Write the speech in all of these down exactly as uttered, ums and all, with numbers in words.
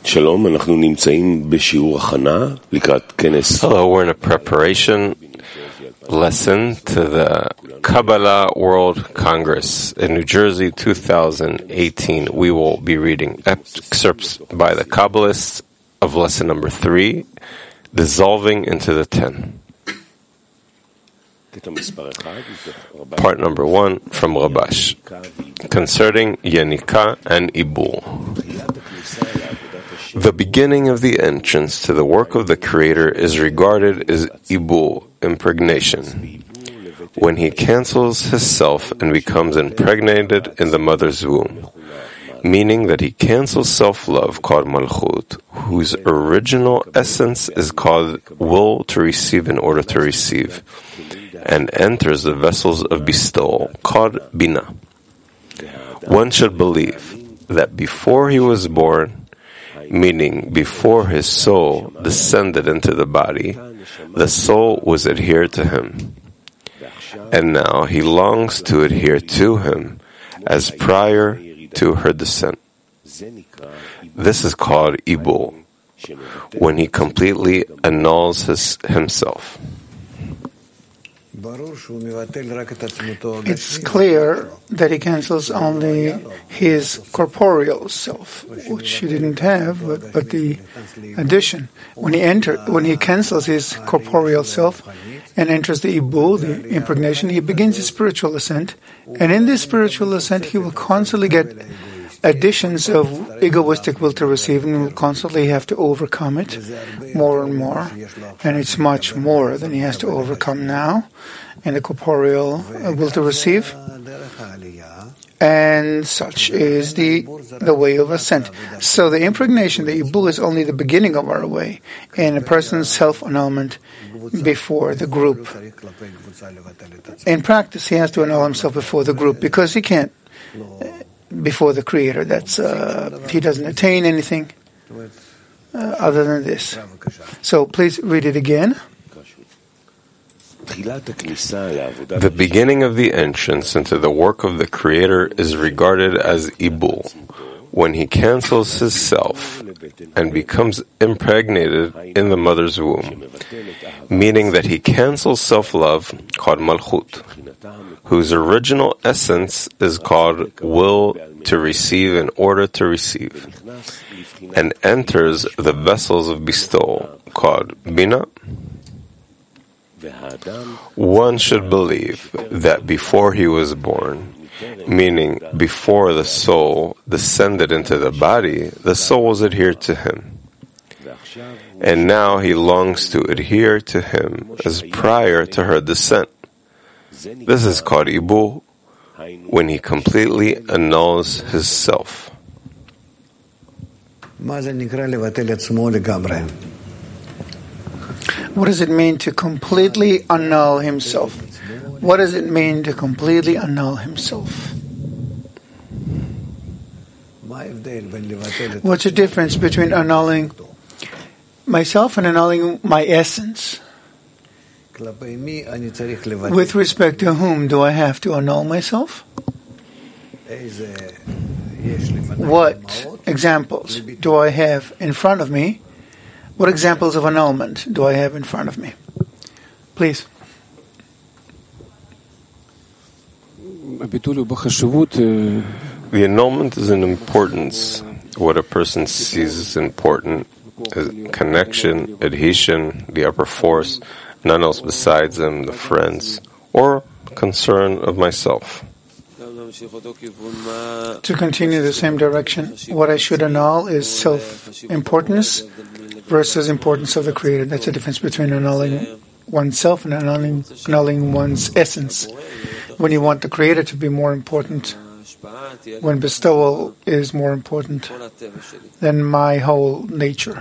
שלום, אנחנו נמצאים בשיעור הכנה לקראת כנס. Hello, we're in a preparation lesson to the Kabbalah World Congress in New Jersey two thousand eighteen. We will be reading excerpts by the Kabbalists of lesson number three, Dissolving into the Ten. Part number one from Rabash, concerning Yenika and Ibul. The beginning of the entrance to the work of the Creator is regarded as Ibul, impregnation, when he cancels his self and becomes impregnated in the mother's womb, meaning that he cancels self-love called Malchut, whose original essence is called will to receive in order to receive, and enters the vessels of bestowal called Bina. One should believe that before he was born, meaning before his soul descended into the body, the soul was adhered to him, and now he longs to adhere to him as prior to her descent. This is called Ibul, when he completely annuls his, himself. It's clear that he cancels only his corporeal self, which he didn't have, but, but the addition. When he enter, when he cancels his corporeal self and enters the Ibul, the impregnation, he begins his spiritual ascent, and in this spiritual ascent he will constantly get additions of egoistic will to receive, and will constantly have to overcome it more and more, and it's much more than he has to overcome now in the corporeal will to receive, and such is the the way of ascent. So the impregnation, the Ibul, is only the beginning of our way in a person's self-annulment before the group. In practice, he has to annul himself before the group because he can't before the Creator. That's uh, he doesn't attain anything uh, other than this. So please read it again. The beginning of the entrance into the work of the Creator is regarded as Ibul, when he cancels his self and becomes impregnated in the mother's womb, meaning that he cancels self-love called Malchut, whose original essence is called will to receive in order to receive, and enters the vessels of bestowal called Bina. One should believe that before he was born, meaning before the soul descended into the body, the soul was adhered to him, and now he longs to adhere to him as prior to her descent. This is called Ibul, when he completely annuls his self. What does it mean to completely annul himself? What does it mean to completely annul himself? What's the difference between annulling myself and annulling my essence? With respect to whom do I have to annul myself? What examples do I have in front of me? What examples of annulment do I have in front of me? Please. The annulment is an importance. What a person sees is important is connection, adhesion, the upper force, none else besides them, the friends, or concern of myself. To continue the same direction, what I should annul is self-importance versus importance of the Creator. That's the difference between annulling oneself and annulling, annulling one's essence. When you want the Creator to be more important, when bestowal is more important than my whole nature.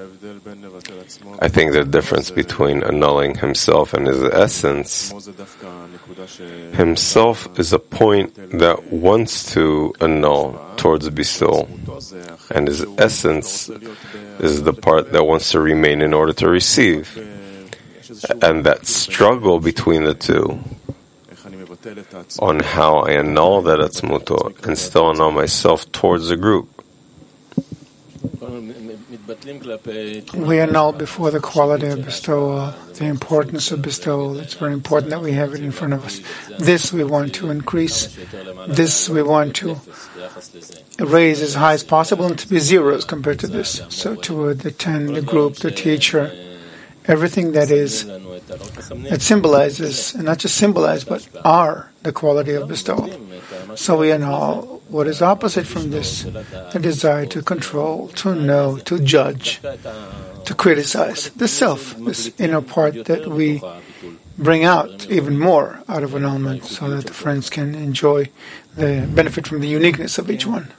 I think the difference between annulling himself and his essence, himself is a point that wants to annul towards bestowal, and his essence is the part that wants to remain in order to receive. And that struggle between the two on how I annul that atzmuto and still annul myself towards the group. We annul before the quality of bestowal, the importance of bestowal. It's very important that we have it in front of us. This we want to increase. This we want to raise as high as possible and to be zeros compared to this. So toward the ten, the group, the teacher, everything that is, that symbolizes, and not just symbolize, but are the quality of bestowal. So we annul what is opposite from this, the desire to control, to know, to judge, to criticize, the self, this inner part that we bring out even more out of annulment so that the friends can enjoy the benefit from the uniqueness of each one.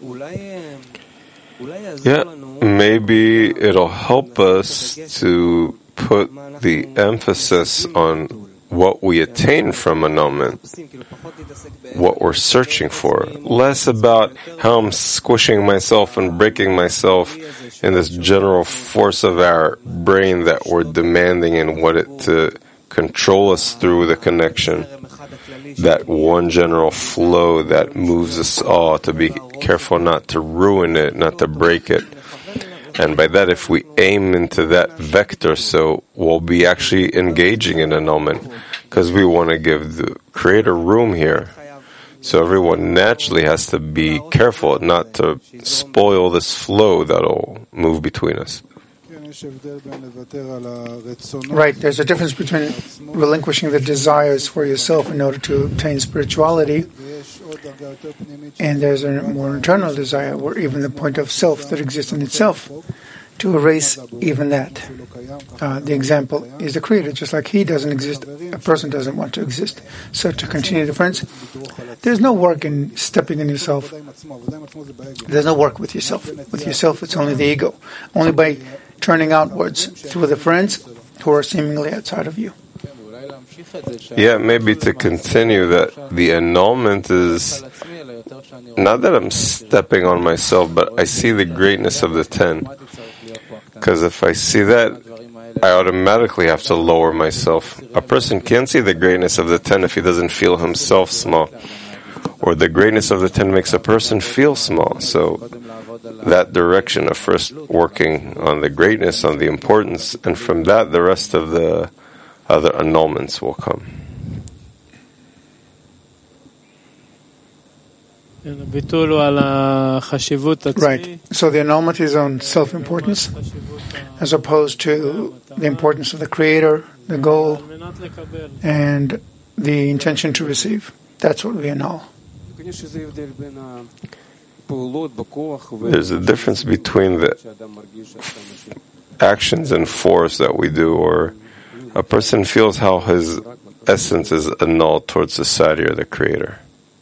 Yeah, maybe it'll help us to put the emphasis on what we attain from annulment, what we're searching for, less about how I'm squishing myself and breaking myself in this general force of our brain that we're demanding and want it to control us through the connection, that one general flow that moves us all, to be careful not to ruin it, not to break it. And by that, if we aim into that vector, so we'll be actually engaging in annulment, because we want to give the Creator room here. So everyone naturally has to be careful not to spoil this flow that'll move between us. Right, there's a difference between relinquishing the desires for yourself in order to obtain spirituality, and there's a more internal desire, where even the point of self that exists in itself, to erase even that. Uh, the example is the Creator. Just like He doesn't exist, a person doesn't want to exist. So to continue the friends, there's no work in stepping in yourself. There's no work with yourself. With yourself, it's only the ego. Only by turning outwards through the friends who are seemingly outside of you. Yeah, maybe to continue that, the annulment is not that I'm stepping on myself, but I see the greatness of the ten. Because if I see that, I automatically have to lower myself. A person can't see the greatness of the ten if he doesn't feel himself small. Or the greatness of the ten makes a person feel small. So that direction of first working on the greatness, on the importance, and from that the rest of the other annulments will come. Right. So the annulment is on self-importance, as opposed to the importance of the Creator, the goal, and the intention to receive. That's what we annul. There's a difference between the actions and force that we do, or a person feels how his essence is annulled towards society or the Creator.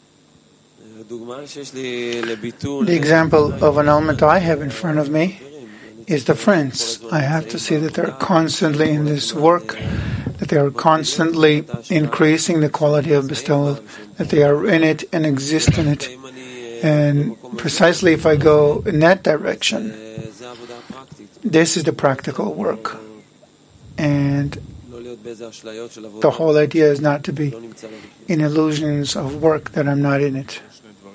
The example of annulment I have in front of me is the friends. I have to see that they're constantly in this work, that they are constantly increasing the quality of bestowal, that they are in it and exist in it. And precisely if I go in that direction, this is the practical work. And the whole idea is not to be in illusions of work that I'm not in it.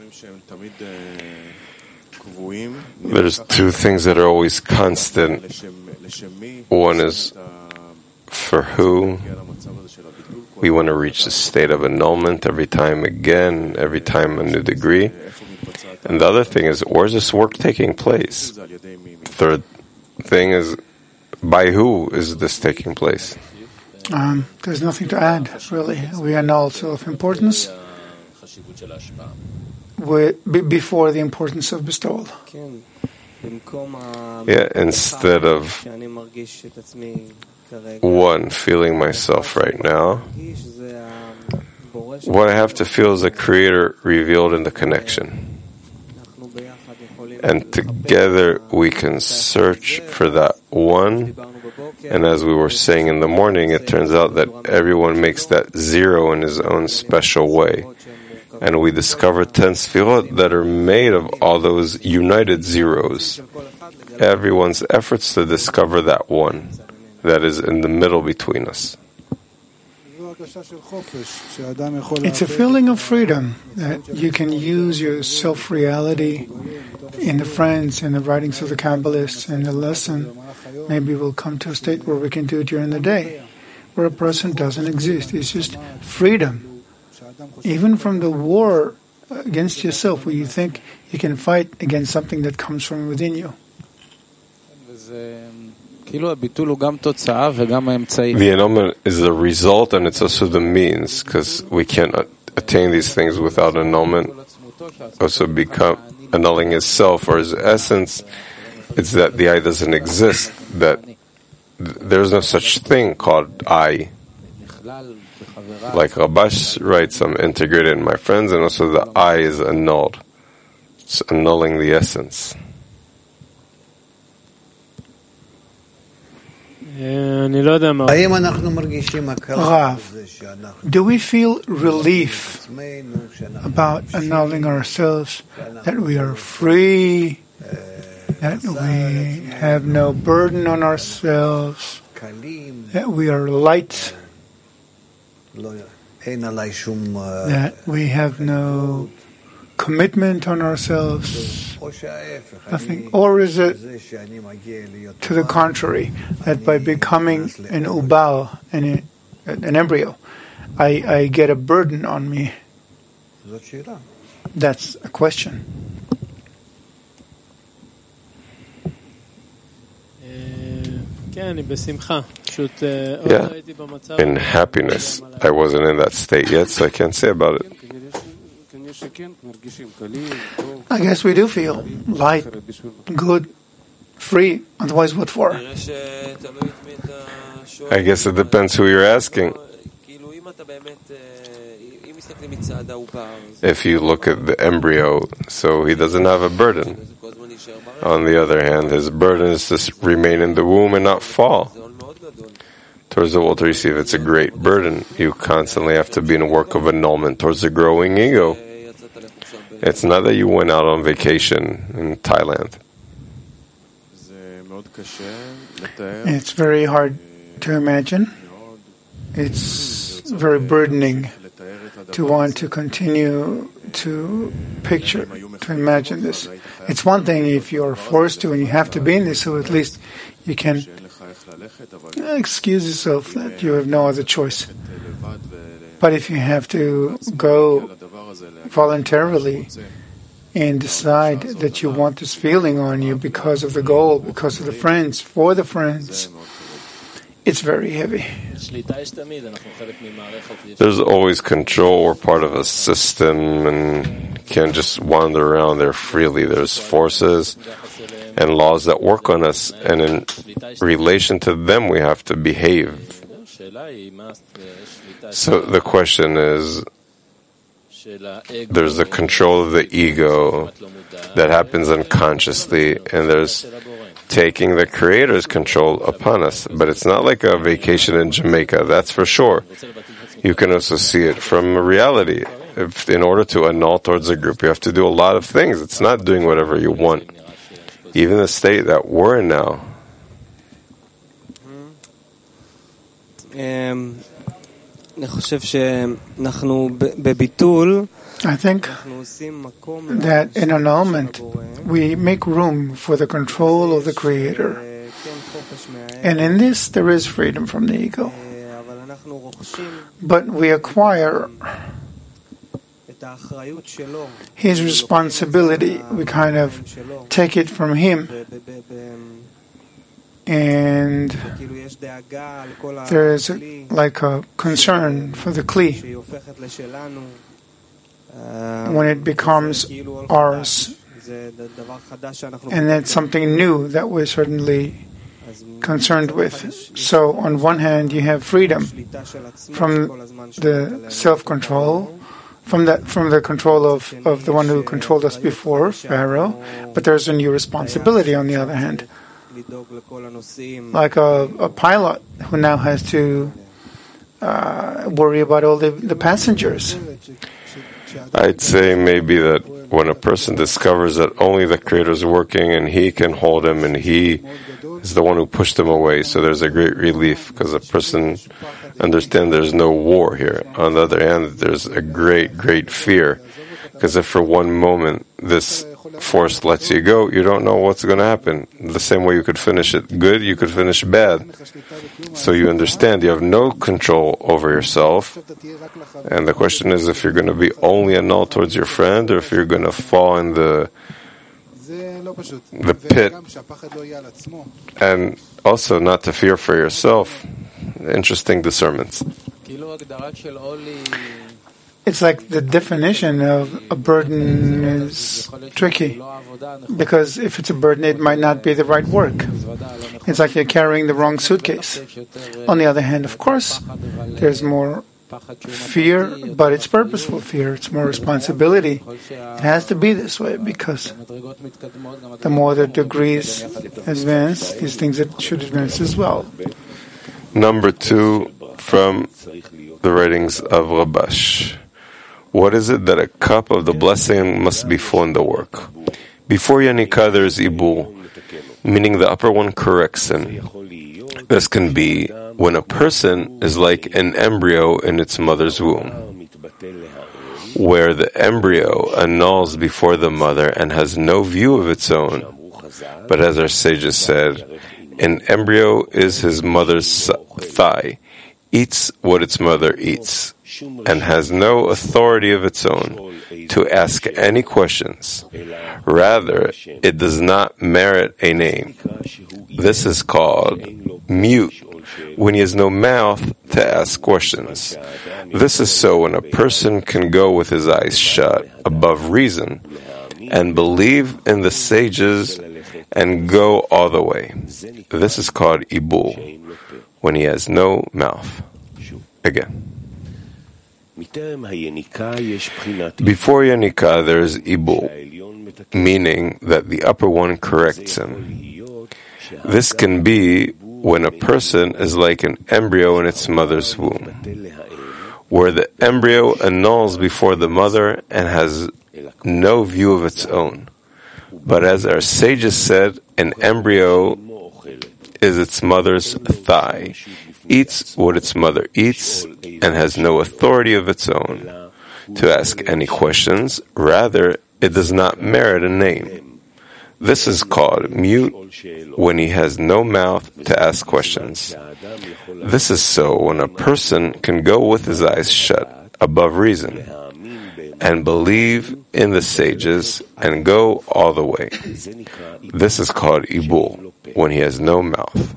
There's two things that are always constant. One is for who we want to reach the state of annulment every time again, every time a new degree. And the other thing is, where's this work taking place? Third thing is, by who is this taking place? Um, there's nothing to add, really. We annul self-importance with, b- before the importance of bestowal. Yeah, instead of one, feeling myself right now, what I have to feel is the Creator revealed in the connection. And together we can search for that one. And as we were saying in the morning, it turns out that everyone makes that zero in his own special way. And we discover ten sfirot that are made of all those united zeros. Everyone's efforts to discover that one that is in the middle between us. It's a feeling of freedom that you can use your self-reality in the friends, in the writings of the Kabbalists, and the lesson. Maybe we'll come to a state where we can do it during the day, where a person doesn't exist. It's just freedom. Even from the war against yourself, where you think you can fight against something that comes from within you. The annulment is the result, and it's also the means, because we can't attain these things without annulment. Also, become annulling his self or his essence. It's that the I doesn't exist. That there's no such thing called I. Like Rabash writes, I'm integrated in my friends, and also the I is annulled. It's annulling the essence. Rav, do we feel relief about annulling ourselves, that we are free, that we have no burden on ourselves, that we are light, that we have no commitment on ourselves, nothing? Or is it to the contrary, that by becoming an ubal, an, an embryo, I, I get a burden on me? That's a question. Yeah, in happiness. I wasn't in that state yet, so I can't say about it. I guess we do feel light, good, free. Otherwise, what for? I guess it depends who you're asking. If you look at the embryo, so he doesn't have a burden. On the other hand, his burden is to remain in the womb and not fall. Towards the world to receive, it's a great burden. You constantly have to be in a work of annulment towards the growing ego. It's not that you went out on vacation in Thailand. It's very hard to imagine. It's very burdening to want to continue to picture, to imagine this. It's one thing if you're forced to and you have to be in this, so at least you can excuse yourself that you have no other choice. But if you have to go voluntarily and decide that you want this feeling on you because of the goal, because of the friends, for the friends, it's very heavy. There's always control. We're part of a system and can't just wander around there freely. There's forces and laws that work on us, and in relation to them we have to behave. So the question is, there's the control of the ego that happens unconsciously, and there's taking the Creator's control upon us. But it's not like a vacation in Jamaica, that's for sure. You can also see it from reality. If, in order to annul towards a group, you have to do a lot of things. It's not doing whatever you want. Even the state that we're in now. I think that in annulment we make room for the control of the Creator. And in this there is freedom from the ego. But we acquire his responsibility. We kind of take it from him. And there is a, like a concern for the Kli. When it becomes ours. And that's something new that we're certainly concerned with. So on one hand you have freedom from the self-control, from that from the control of, of the one who controlled us before, Pharaoh, but there's a new responsibility on the other hand. Like a, a pilot who now has to uh, worry about all the, the passengers. I'd say maybe that when a person discovers that only the Creator is working and He can hold him and He is the one who pushed him away, so there's a great relief because a person understands there's no war here. On the other hand, there's a great, great fear, because if for one moment this force lets you go, you don't know what's going to happen. The same way you could finish it good, you could finish bad. So you understand you have no control over yourself. And the question is if you're going to be only annulled towards your friend, or if you're going to fall in the the pit, and also not to fear for yourself. Interesting discernments. It's like the definition of a burden is tricky, because if it's a burden, it might not be the right work. It's like you're carrying the wrong suitcase. On the other hand, of course, there's more fear, but it's purposeful fear. It's more responsibility. It has to be this way, because the more the degrees advance, these things that should advance as well. Number two, from the writings of Rabash. What is it that a cup of the blessing must be full in the work? Before Yanika, there is Ibul, meaning the upper one corrects him. This can be when a person is like an embryo in its mother's womb, where the embryo annuls before the mother and has no view of its own. But as our sages said, an embryo is his mother's thigh, eats what its mother eats, and has no authority of its own to ask any questions. Rather, it does not merit a name. This is called mute, when he has no mouth to ask questions. This is so when a person can go with his eyes shut above reason and believe in the sages and go all the way. This is called Ibul, when he has no mouth. Again. Before Yanika, there is Ibul, meaning that the upper one corrects him. This can be when a person is like an embryo in its mother's womb, where the embryo annuls before the mother and has no view of its own. But as our sages said, an embryo is its mother's thigh, eats what its mother eats, and has no authority of its own to ask any questions. Rather, it does not merit a name. This is called mute, when he has no mouth to ask questions. This is so when a person can go with his eyes shut above reason and believe in the sages and go all the way. This is called Ibul, when he has no mouth.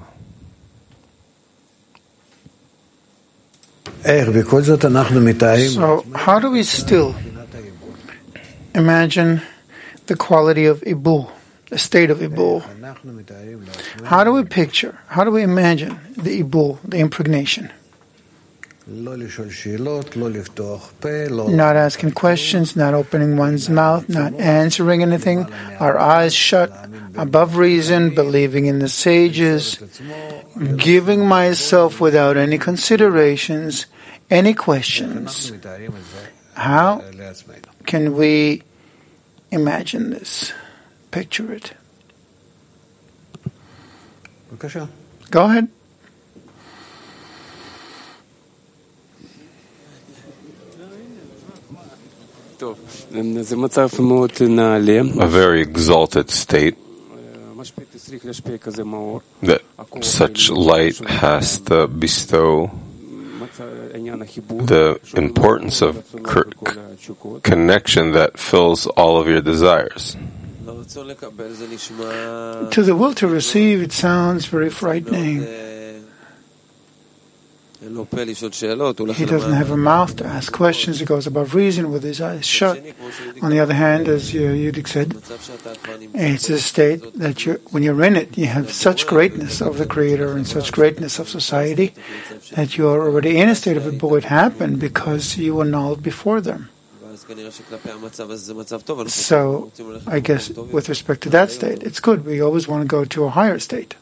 So, how do we still imagine the quality of Ibul, the state of Ibul? How do we picture, how do we imagine the Ibul, the impregnation? Not asking questions, not opening one's mouth, not answering anything, our eyes shut, above reason, believing in the sages, giving myself without any considerations, any questions. How can we imagine this? Picture it. Go ahead. A very exalted state that such light has to bestow the importance of connection that fills all of your desires. To the will to receive, it sounds very frightening. He doesn't have a mouth to ask questions. He goes above reason with his eyes shut. On the other hand, as Yudik said, it's a state that you're, when you're in it, you have such greatness of the Creator and such greatness of society that you are already in a state of Ibul. It happened because you annulled before them. So, I guess with respect to that state, it's good. We always want to go to a higher state.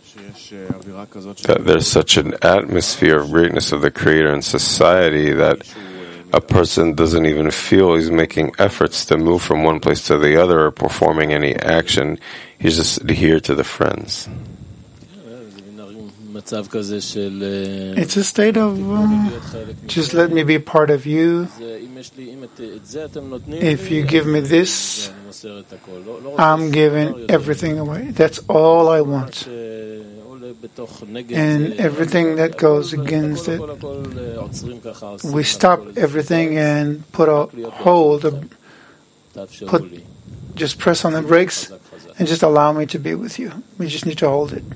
That there's such an atmosphere of greatness of the Creator in society that a person doesn't even feel he's making efforts to move from one place to the other or performing any action. He's just adhered to the friends. It's a state of uh, just let me be part of you. If you give me this, I'm giving everything away. That's all I want. And everything that goes against it, we stop everything and put a hold, put, just press on the brakes and just allow me to be with you. We just need to hold it.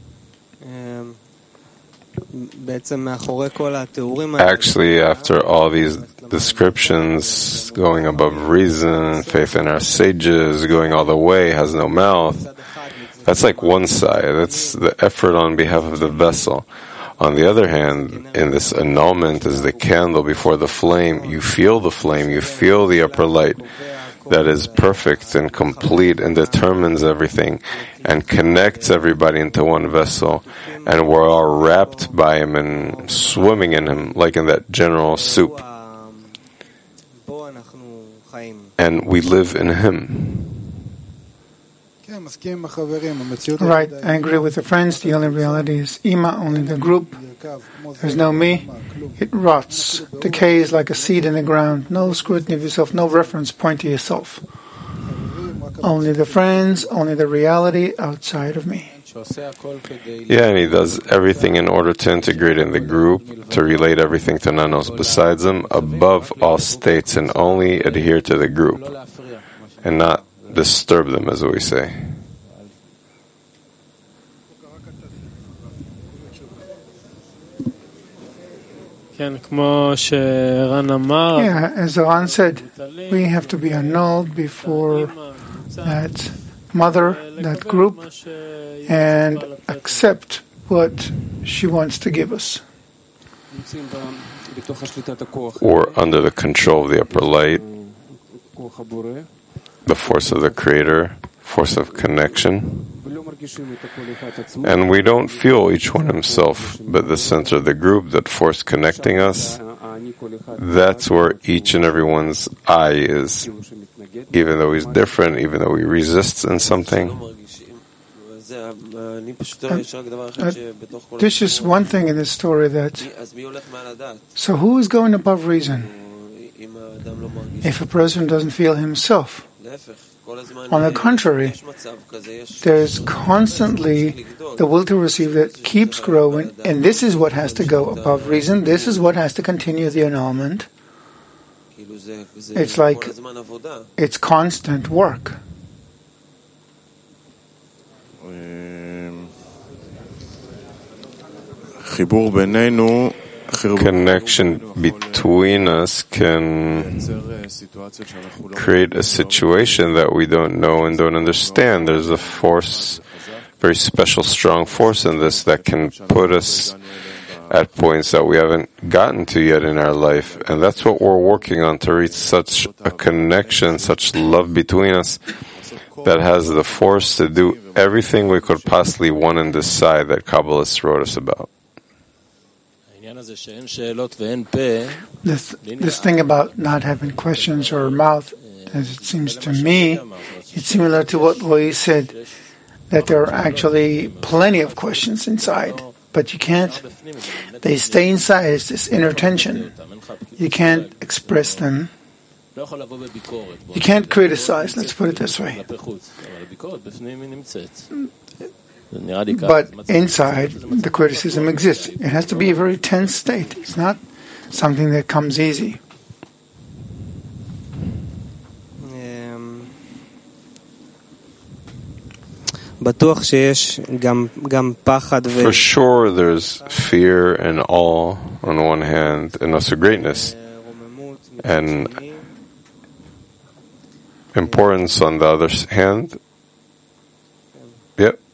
Actually, after all these descriptions, going above reason, faith in our sages, going all the way, has no mouth, that's like one side. That's the effort on behalf of the vessel. On the other hand, in this annulment is the candle before the flame. You feel the flame, you feel the upper light that is perfect and complete and determines everything and connects everybody into one vessel. And we're all wrapped by him and swimming in him like in that general soup. And we live in him. Right, I agree with the friends. The only reality is Ima, only the group. There's no me. It rots, decays like a seed in the ground. No scrutiny of yourself, no reference point to yourself. Only the friends, only the reality outside of me. Yeah, and he does everything in order to integrate in the group, to relate everything to none else besides him, above all states, and only adhere to the group, and not disturb them, as we say. Yeah, as Ran said, we have to be annulled before that mother, that group, and accept what she wants to give us. Or under the control of the upper light, the force of the Creator, force of connection. And we don't feel each one himself, but the center of the group, that force connecting us, that's where each and everyone's I is. Even though he's different, even though he resists in something. Uh, uh, there's just one thing in this story that, so who is going above reason if a person doesn't feel himself? On the contrary, there's constantly the will to receive that keeps growing, and this is what has to go above reason. This is what has to continue the annulment. It's like it's constant work. Connection between us can create a situation that we don't know and don't understand. There's a force, very special, strong force in this that can put us at points that we haven't gotten to yet in our life. And that's what we're working on, to reach such a connection, such love between us that has the force to do everything we could possibly want and decide that Kabbalists wrote us about. This, this thing about not having questions or mouth, as it seems to me, it's similar to what we said, that there are actually plenty of questions inside, but you can't, they stay inside. It's this inner tension. You can't express them. You can't criticize, let's put it this way. But inside, the criticism exists. It has to be a very tense state. It's not something that comes easy. For sure, there's fear and awe on one hand, and also greatness, and importance on the other hand. Yep.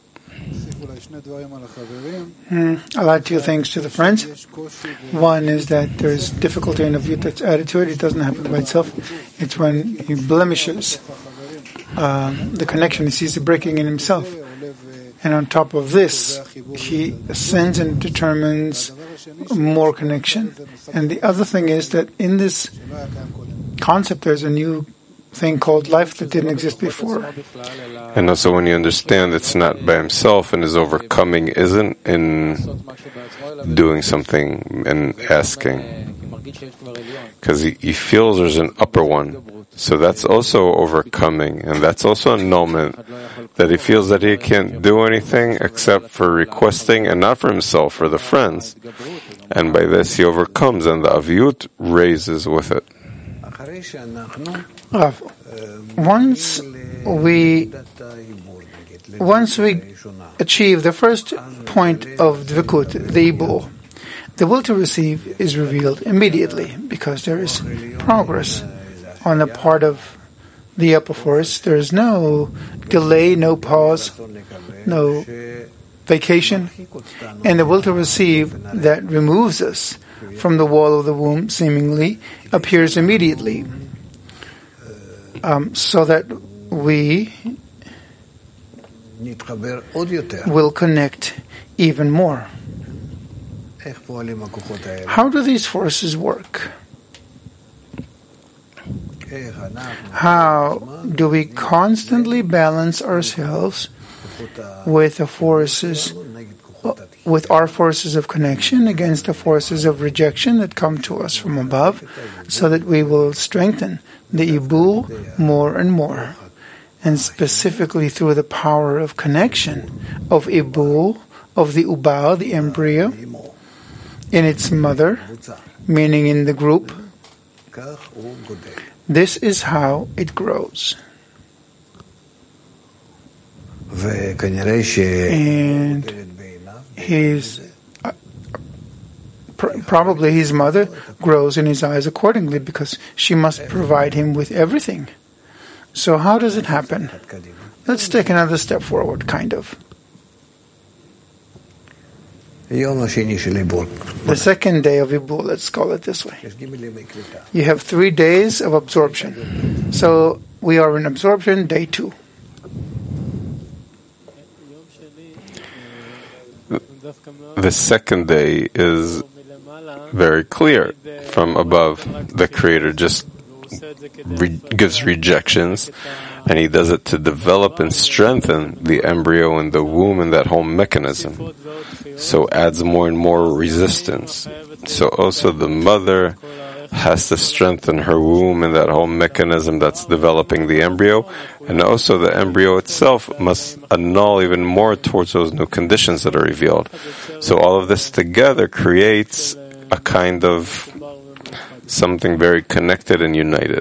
Mm, I'll add two things to the friends. One is that there's difficulty in a view that's added to it. It doesn't happen by itself. It's when he blemishes uh, the connection. He sees the breaking in himself. And on top of this, he ascends and determines more connection. And the other thing is that in this concept, there's a new thing called life that didn't exist before. And also when you understand it's not by himself and his overcoming isn't in doing something and asking. Because he, he feels there's an upper one. So that's also overcoming, and that's also annulment, that he feels that he can't do anything except for requesting, and not for himself, for the friends. And by this he overcomes, and the aviyut raises with it. Uh, once we once we achieve the first point of dvikut, the ibul, the will to receive is revealed immediately, because there is progress on the part of the upper force. There is no delay, no pause, no vacation. And the will to receive that removes us from the wall of the womb, seemingly, appears immediately. Um, so that we will connect even more. How do these forces work? How do we constantly balance ourselves with the forces, with our forces of connection against the forces of rejection that come to us from above, so that we will strengthen the ibul more and more, and specifically through the power of connection of ibul, of the ubal, the embryo, in its mother, meaning in the group. This is how it grows. And his, uh, pr- probably his mother grows in his eyes accordingly, because she must provide him with everything. So how does it happen? Let's take another step forward, kind of. The second day of Ibul, let's call it this way. You have three days of absorption. So we are in absorption, day two. The second day is very clear from above. The Creator just re- gives rejections, and He does it to develop and strengthen the embryo in the womb and that whole mechanism. So adds more and more resistance. So also the mother has to strengthen her womb and that whole mechanism that's developing the embryo, and also the embryo itself must annul even more towards those new conditions that are revealed. So all of this together creates a kind of something very connected and united.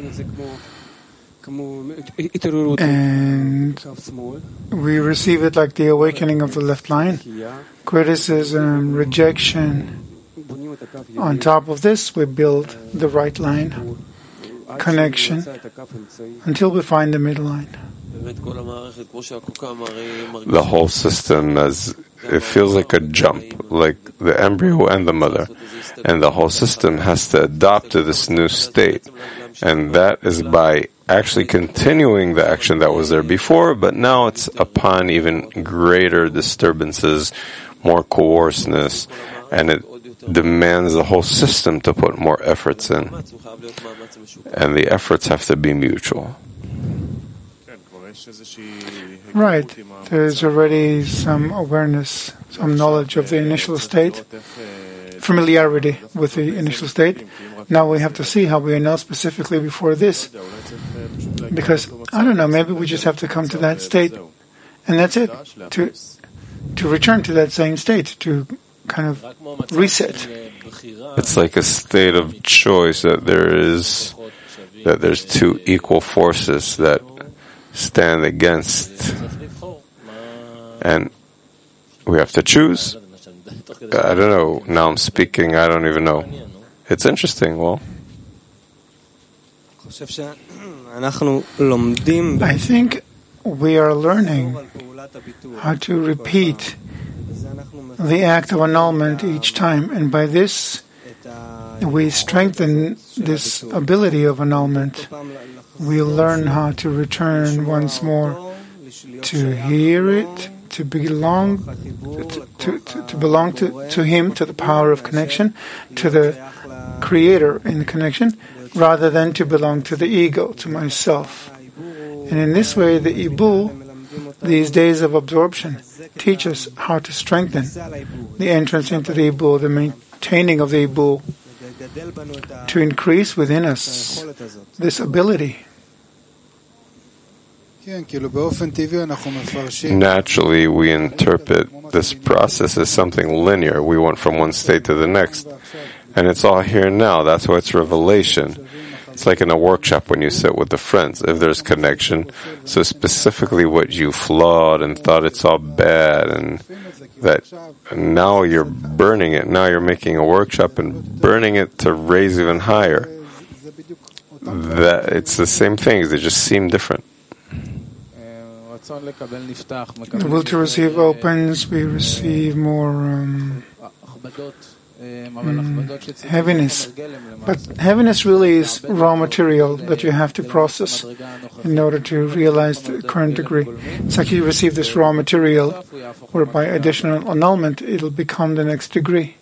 And we receive it like the awakening of the left line, criticism, rejection. On top of this, we build the right line, connection, until we find the middle line. The whole system, as it feels like a jump, like the embryo and the mother, and the whole system has to adapt to this new state, and that is by actually continuing the action that was there before, but now it's upon even greater disturbances, more coarseness, and it demands the whole system to put more efforts in, and the efforts have to be mutual. Right. There's already some awareness, some knowledge of the initial state, familiarity with the initial state. Now we have to see how we annul specifically before this. Because, I don't know, maybe we just have to come to that state, and that's it. To to return to that same state, to kind of reset. It's like a state of choice, that there is, that there's two equal forces that stand against, and we have to choose. I don't know. Now I'm speaking, I don't even know. It's interesting. Well, I think we are learning how to repeat the act of annulment each time, and by this we strengthen this ability of annulment. We learn how to return once more, to hear it, to belong to, to, to, to belong to, to Him, to the power of connection, to the Creator in the connection, rather than to belong to the ego, to myself. And in this way, the Ibul, these days of absorption, teach us how to strengthen the entrance into the Ibul, the maintaining of the Ibul, to increase within us this ability. Naturally, we interpret this process as something linear. We went from one state to the next. And it's all here and now. That's why it's revelation. It's like in a workshop when you sit with the friends. If there's connection, so specifically what you flawed and thought it's all bad, and that and now you're burning it. Now you're making a workshop and burning it to raise even higher. That it's the same things. They just seem different. The will to receive opens, we receive more um, mm, heaviness. But heaviness really is raw material that you have to process in order to realize the current degree. It's like you receive this raw material, where by additional annulment it'll become the next degree.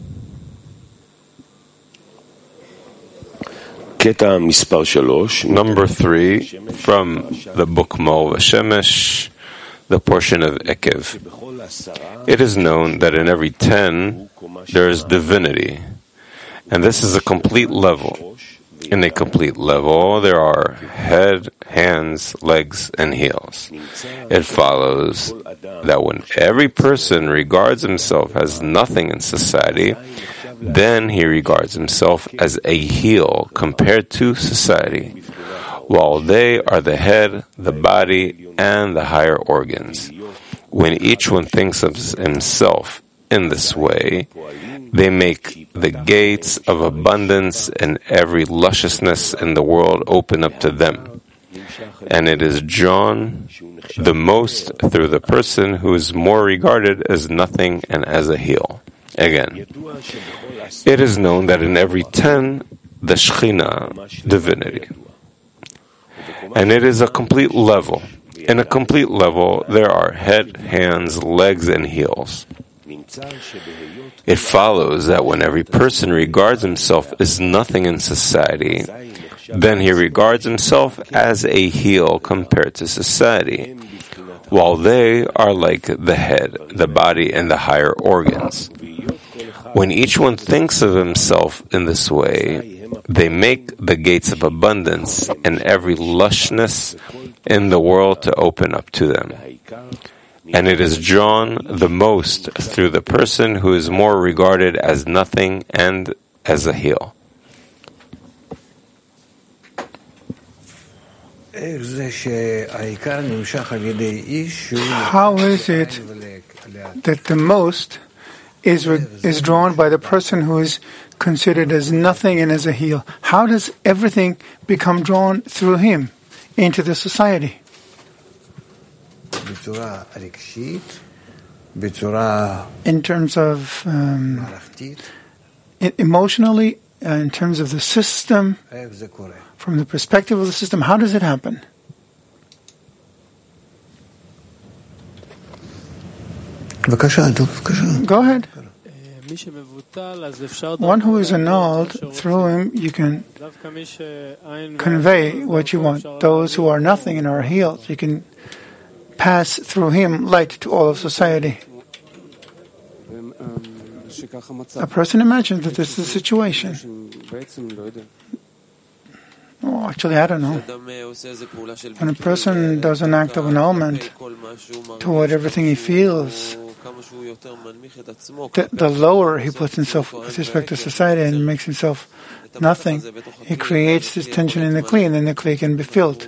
Number three, from the book Maor Shemesh, the portion of Ekev. It is known that in every ten there is divinity, and this is a complete level. In a complete level, there are head, hands, legs, and heels. It follows that when every person regards himself as nothing in society, then he regards himself as a heel compared to society, while they are the head, the body, and the higher organs. When each one thinks of himself in this way, they make the gates of abundance and every lusciousness in the world open up to them. And it is drawn the most through the person who is more regarded as nothing and as a heel. Again, it is known that in every ten, the Shekhinah, divinity. And it is a complete level. In a complete level, there are head, hands, legs, and heels. It follows that when every person regards himself as nothing in society, then he regards himself as a heel compared to society, while they are like the head, the body, and the higher organs. When each one thinks of himself in this way, they make the gates of abundance and every lushness in the world to open up to them. And it is drawn the most through the person who is more regarded as nothing and as a heel. How is it that the most is re- is drawn by the person who is considered as nothing and as a heel? How does everything become drawn through him into the society? In terms of um, emotionally, uh, in terms of the system, from the perspective of the system, how does it happen? Go ahead. One who is annulled, through him you can convey what you want. Those who are nothing and are healed, you can pass through him light to all of society. A person imagines that this is the situation. Oh, actually, I don't know. When a person does an act of annulment toward everything he feels, the, the lower he puts himself with respect to society and makes himself nothing, he creates this tension in the Kli, and then the Kli can be filled.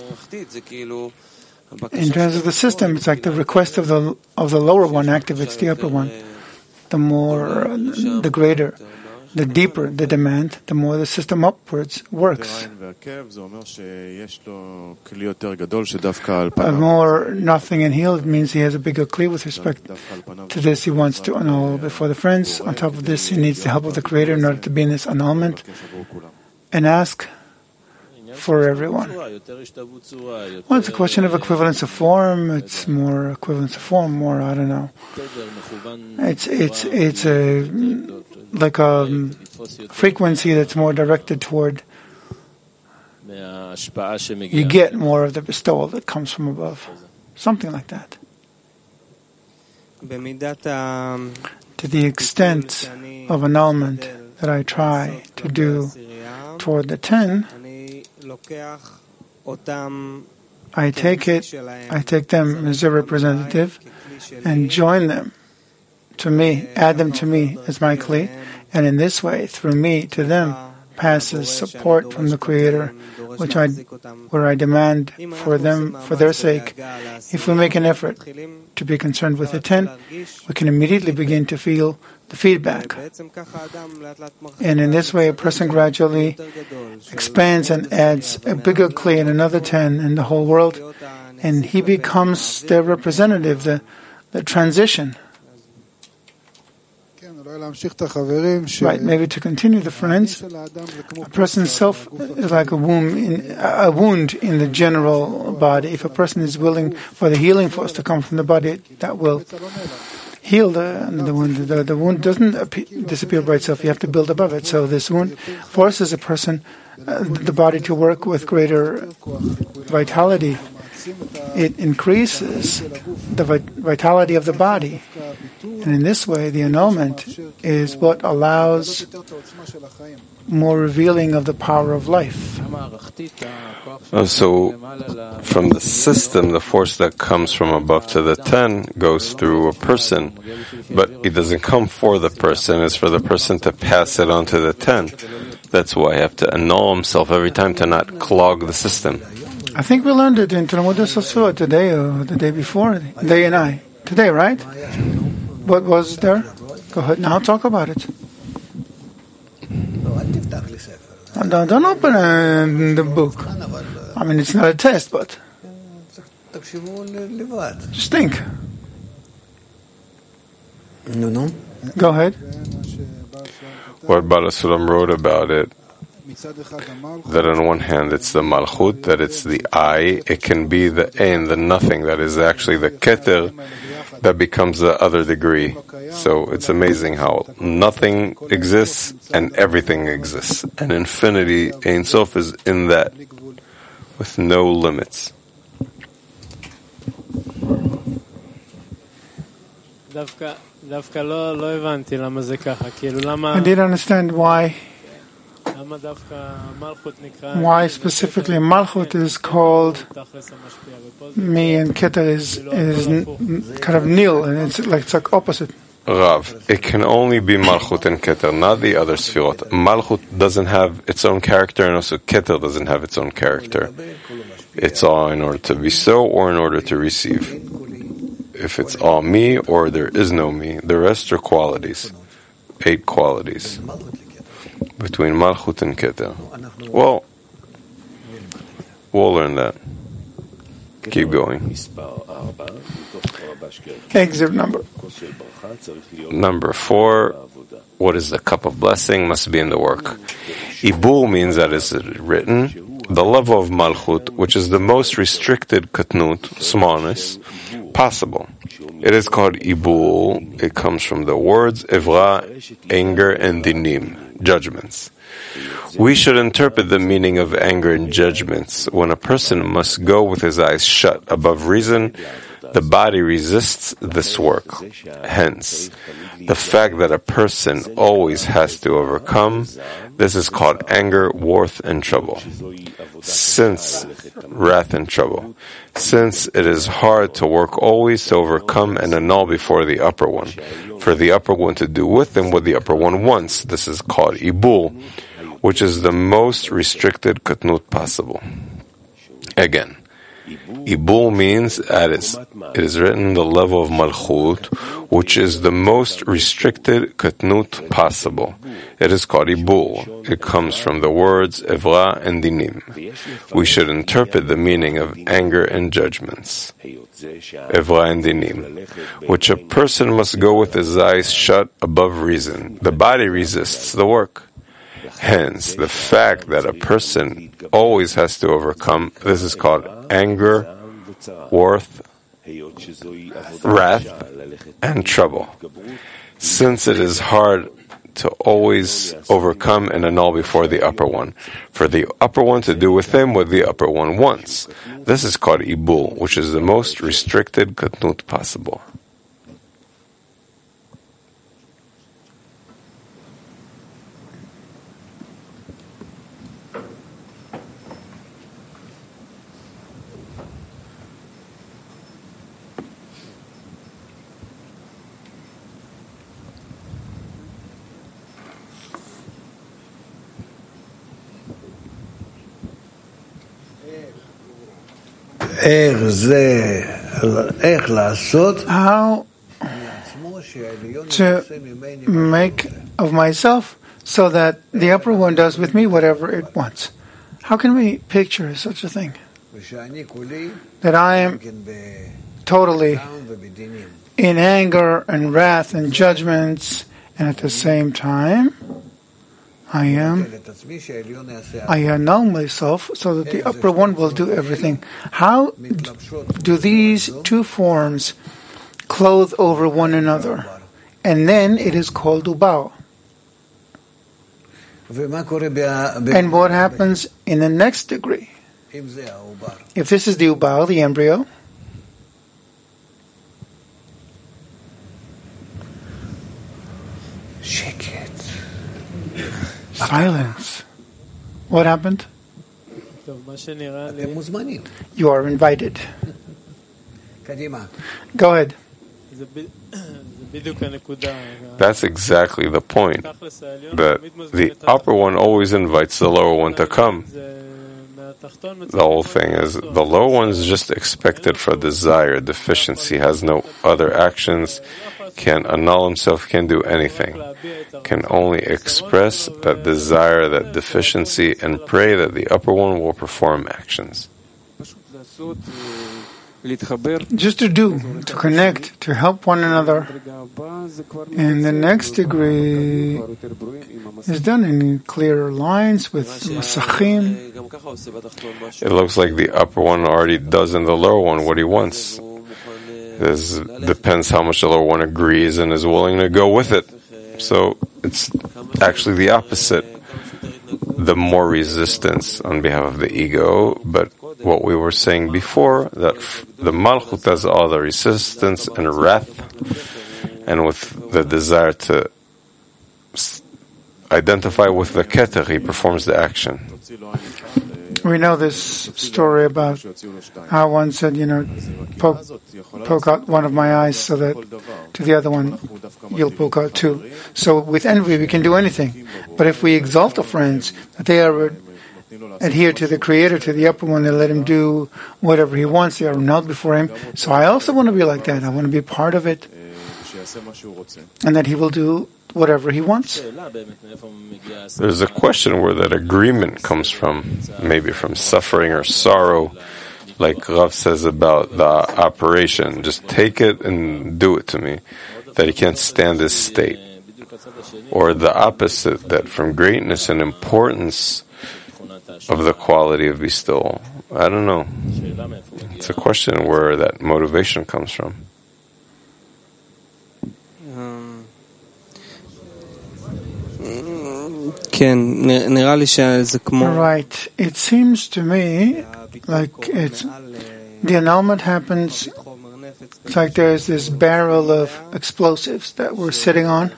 In terms of the system, it's like the request of the of the lower one activates the upper one. The more, the greater, the deeper the demand, the more the system upwards works. A more nothing and healed means he has a bigger Kli with respect to this. He wants to annul before the friends. On top of this, he needs the help of the Creator in order to be in this annulment and ask for everyone. Well, it's a question of equivalence of form. It's more equivalence of form, more, I don't know. It's it's it's a like a frequency that's more directed toward, you get more of the bestowal that comes from above. Something like that. To the extent of annulment that I try to do toward the ten, I take it, I take them as a representative and join them to me, add them to me as my kli, and in this way, through me to them, passes support from the Creator, which I, where I demand for them, for their sake. If we make an effort to be concerned with the ten, we can immediately begin to feel the feedback. And in this way, a person gradually expands and adds a bigger kli and another ten in the whole world, and he becomes their representative, the, the transition. Right, maybe to continue the friends, a person's self is like a wound, in, a wound in the general body. If a person is willing for the healing force to come from the body, that will heal the, the wound. The, the wound doesn't appear, disappear by itself. You have to build above it. So this wound forces a person, uh, the body, to work with greater vitality. It increases the vitality of the body. And in this way, the annulment is what allows more revealing of the power of life. Oh, so, from the system, the force that comes from above to the ten goes through a person, but it doesn't come for the person, it's for the person to pass it on to the ten. That's why I have to annul himself every time to not clog the system. I think we learned it in Talmud Sosua today or the day before, day and I. Today, right? What was there? Go ahead now, talk about it. Don't, don't open uh, the book. I mean, it's not a test, but just think. Go ahead. What Baal HaSulam wrote about it, that on one hand it's the malchut, that it's the I, it can be the ein, the nothing, that is actually the keter, that becomes the other degree. So it's amazing how nothing exists and everything exists. And infinity, Ein Sof, is in that, with no limits. I didn't understand why Why specifically Malchut is called me and Keter is is kind of nil, and it's like it's like opposite. Rav, it can only be Malchut and Keter, not the other Sfirot. Malchut doesn't have its own character, and also Keter doesn't have its own character. It's all in order to be so, or in order to receive. If it's all me, or there is no me, the rest are qualities. Eight qualities. Between Malchut and Keter. Well, we'll learn that. Keep going. Exit number. Number four, what is the cup of blessing must be in the work. Ibul means that is written, the level of Malchut, which is the most restricted katnut, smallness, possible. It is called Ibul. It comes from the words Evra, anger, and Dinim, judgments. We should interpret the meaning of anger and judgments. When a person must go with his eyes shut above reason, the body resists this work. Hence, the fact that a person always has to overcome, this is called anger, worth, and trouble. Since, wrath and trouble. Since it is hard to work always to overcome and annul before the upper one. For the upper one to do with him what the upper one wants. This is called Ibul, which is the most restricted katnut possible. Again, Ibul means that it is written the level of Malchut, which is the most restricted katnut possible. It is called Ibul. It comes from the words Evra and Dinim. We should interpret the meaning of anger and judgments. Evra and Dinim, which a person must go with his eyes shut above reason. The body resists the work. Hence, the fact that a person always has to overcome, this is called anger, worth, wrath, and trouble. Since it is hard to always overcome and annul before the upper one, for the upper one to do with him what the upper one wants. This is called ibul, which is the most restricted katnut possible. How to make of myself so that the upper one does with me whatever it wants. How can we picture such a thing? That I am totally in anger and wrath and judgments, and at the same time I am, I annul myself so that the upper one will do everything. How do these two forms clothe over one another? And then it is called ubal. And what happens in the next degree? If this is the ubal, the embryo, silence. What happened? You are invited. Go ahead. That's exactly the point. That the upper one always invites the lower one to come. The whole thing is the lower one is just expected for desire, deficiency, has no other actions, can annul himself, can't do anything, can only express that desire, that deficiency, and pray that the upper one will perform actions. Just to do, to connect, to help one another. And the next degree is done in clearer lines with masachim. It looks like the upper one already does in the lower one what he wants. It depends how much the lower one agrees and is willing to go with it. So it's actually the opposite. The more resistance on behalf of the ego, but what we were saying before, that the Malchut has all the resistance and wrath, and with the desire to identify with the Keter, he performs the action. We know this story about how one said, you know, poke, poke out one of my eyes so that to the other one you'll poke out too. So with envy we can do anything. But if we exalt the friends, that they are adhere to the Creator, to the upper one, they let him do whatever he wants, they are knelt before him. So I also want to be like that. I want to be part of it. And that he will do whatever he wants. There's a question where that agreement comes from, maybe from suffering or sorrow, like Rav says about the operation. Just take it and do it to me, that he can't stand this state. Or the opposite, that from greatness and importance of the quality of bestowal. I don't know. It's a question where that motivation comes from. Right. It seems to me like it's the annulment happens. It's like there's this barrel of explosives that we're sitting on.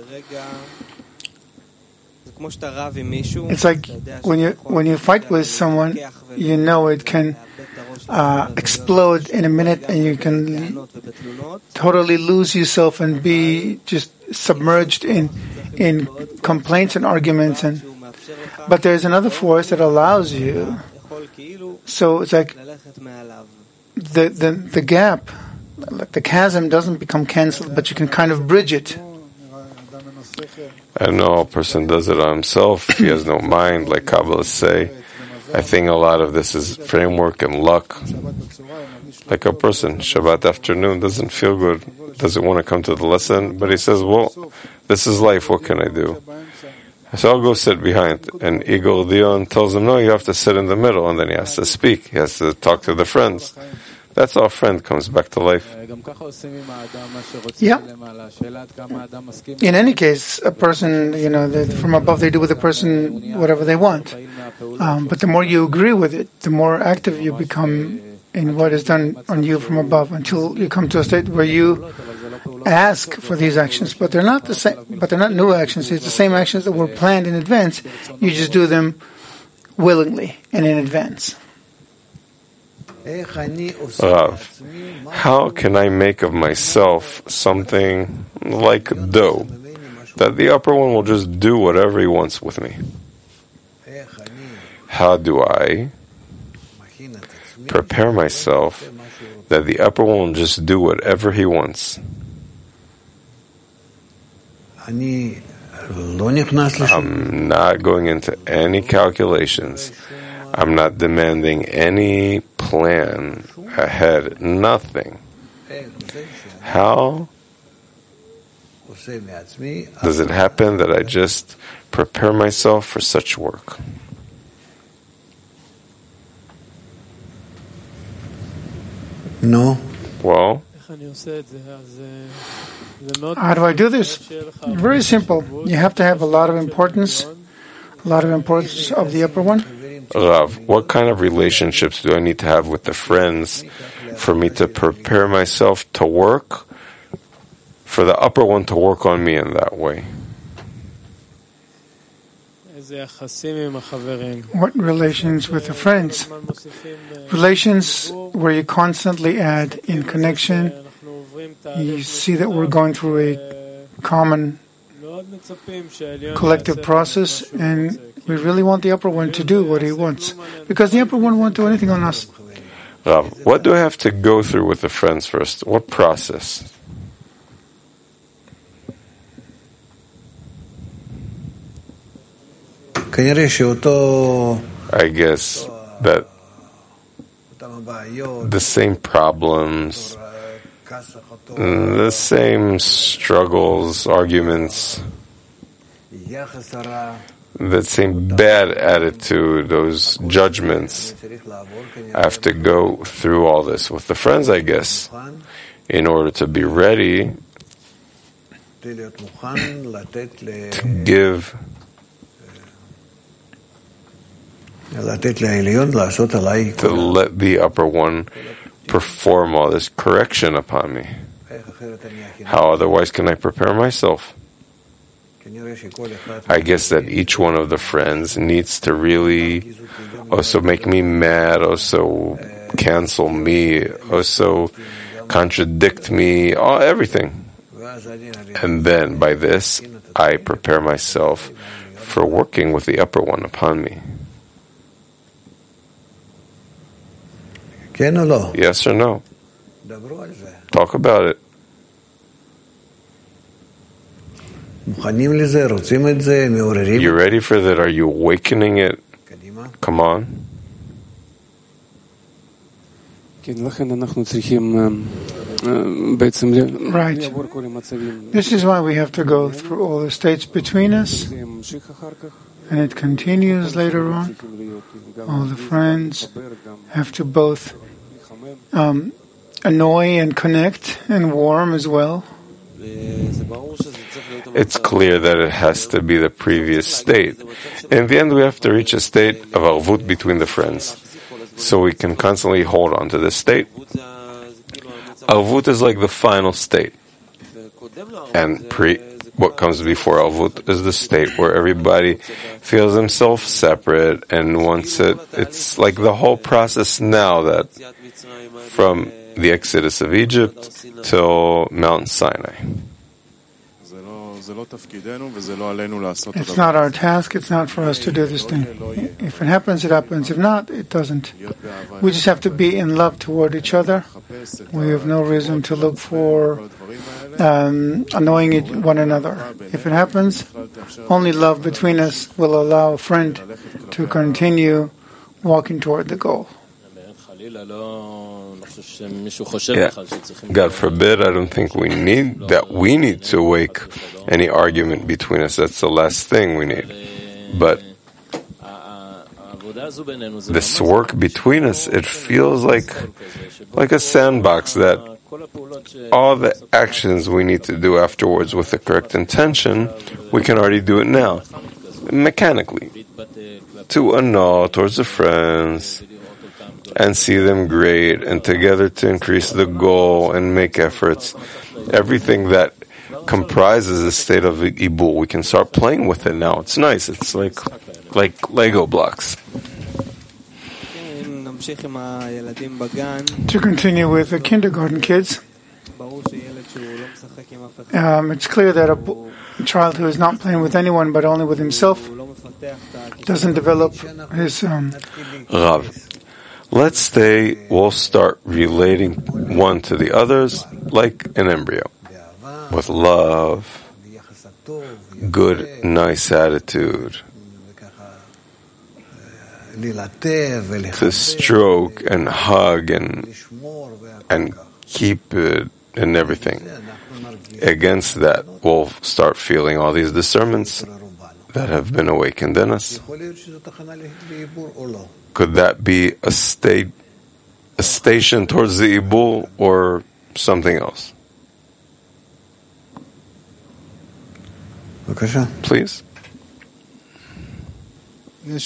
It's like when you when you fight with someone, you know it can uh, explode in a minute, and you can totally lose yourself and be just submerged in in complaints and arguments. And but there's another force that allows you. So it's like the the the gap, like the chasm, doesn't become cancelled, but you can kind of bridge it. I know a person does it on himself if he has no mind, like Kabbalists say. I think a lot of this is framework and luck. Like a person, Shabbat afternoon, doesn't feel good, doesn't want to come to the lesson, but he says, well, this is life, what can I do? So I'll go sit behind. And Igor Dion tells him, no, you have to sit in the middle. And then he has to speak. He has to talk to the friends. That's how a friend comes back to life. Yeah. In any case, a person, you know, they, from above, they do with a person whatever they want. Um, but the more you agree with it, the more active you become in what is done on you from above, until you come to a state where you ask for these actions, but they're not the same. But they're not new actions. It's the same actions that were planned in advance. You just do them willingly and in advance. Rav, how can I make of myself something like dough, that the upper one will just do whatever he wants with me? How do I prepare myself that the upper one will just do whatever he wants? I'm not going into any calculations. I'm not demanding any plan ahead, nothing. How does it happen that I just prepare myself for such work? No. Well, how do I do this? Very simple. You have to have a lot of importance, a lot of importance of the upper one. Rav, what kind of relationships do I need to have with the friends for me to prepare myself to work, for the upper one to work on me in that way? What relations with the friends? Relations where you constantly add in connection. You see that we're going through a common collective process, and we really want the upper one to do what he wants, because the upper one won't do anything on us. Rav, what do I have to go through with the friends first? What process? I guess that the same problems, the same struggles, arguments, that same bad attitude, those judgments. I have to go through all this with the friends, I guess, in order to be ready to give to let the upper one perform all this correction upon me. How otherwise can I prepare myself? I guess that each one of the friends needs to really also make me mad, also cancel me, also contradict me, all, everything. And then by this, I prepare myself for working with the upper one upon me. Yes or no? Talk about it. You ready for that? Are you awakening it? Come on. Right. This is why we have to go through all the states between us, and it continues later on. All the friends have to both um, annoy and connect and warm as well. It's clear that it has to be the previous state. In the end, we have to reach a state of arvut between the friends, so we can constantly hold on to this state. Arvut is like the final state, and pre, what comes before arvut is the state where everybody feels himself separate and wants it. It's like the whole process now, that from the exodus of Egypt till Mount Sinai. It's not our task, it's not for us to do this thing. If it happens, it happens. If not, it doesn't. We just have to be in love toward each other. We have no reason to look for um, annoying one another. If it happens, only love between us will allow a friend to continue walking toward the goal. Yeah. God forbid, I don't think we need that we need to wake any argument between us. That's the last thing we need. But this work between us, it feels like like a sandbox that all the actions we need to do afterwards with the correct intention, we can already do it now, mechanically, to annul towards the friends and see them great, and together to increase the goal and make efforts. Everything that comprises a state of ibul, we can start playing with it now. It's nice. It's like like Lego blocks. To continue with the kindergarten kids, um, it's clear that a child who is not playing with anyone but only with himself doesn't develop his... Um, Rav, let's say we'll start relating one to the others like an embryo, with love, good, nice attitude, to stroke and hug and and keep it and everything. Against that, we'll start feeling all these discernments that have been awakened in us. Could that be a state, a station towards the ibul, or something else? Please. There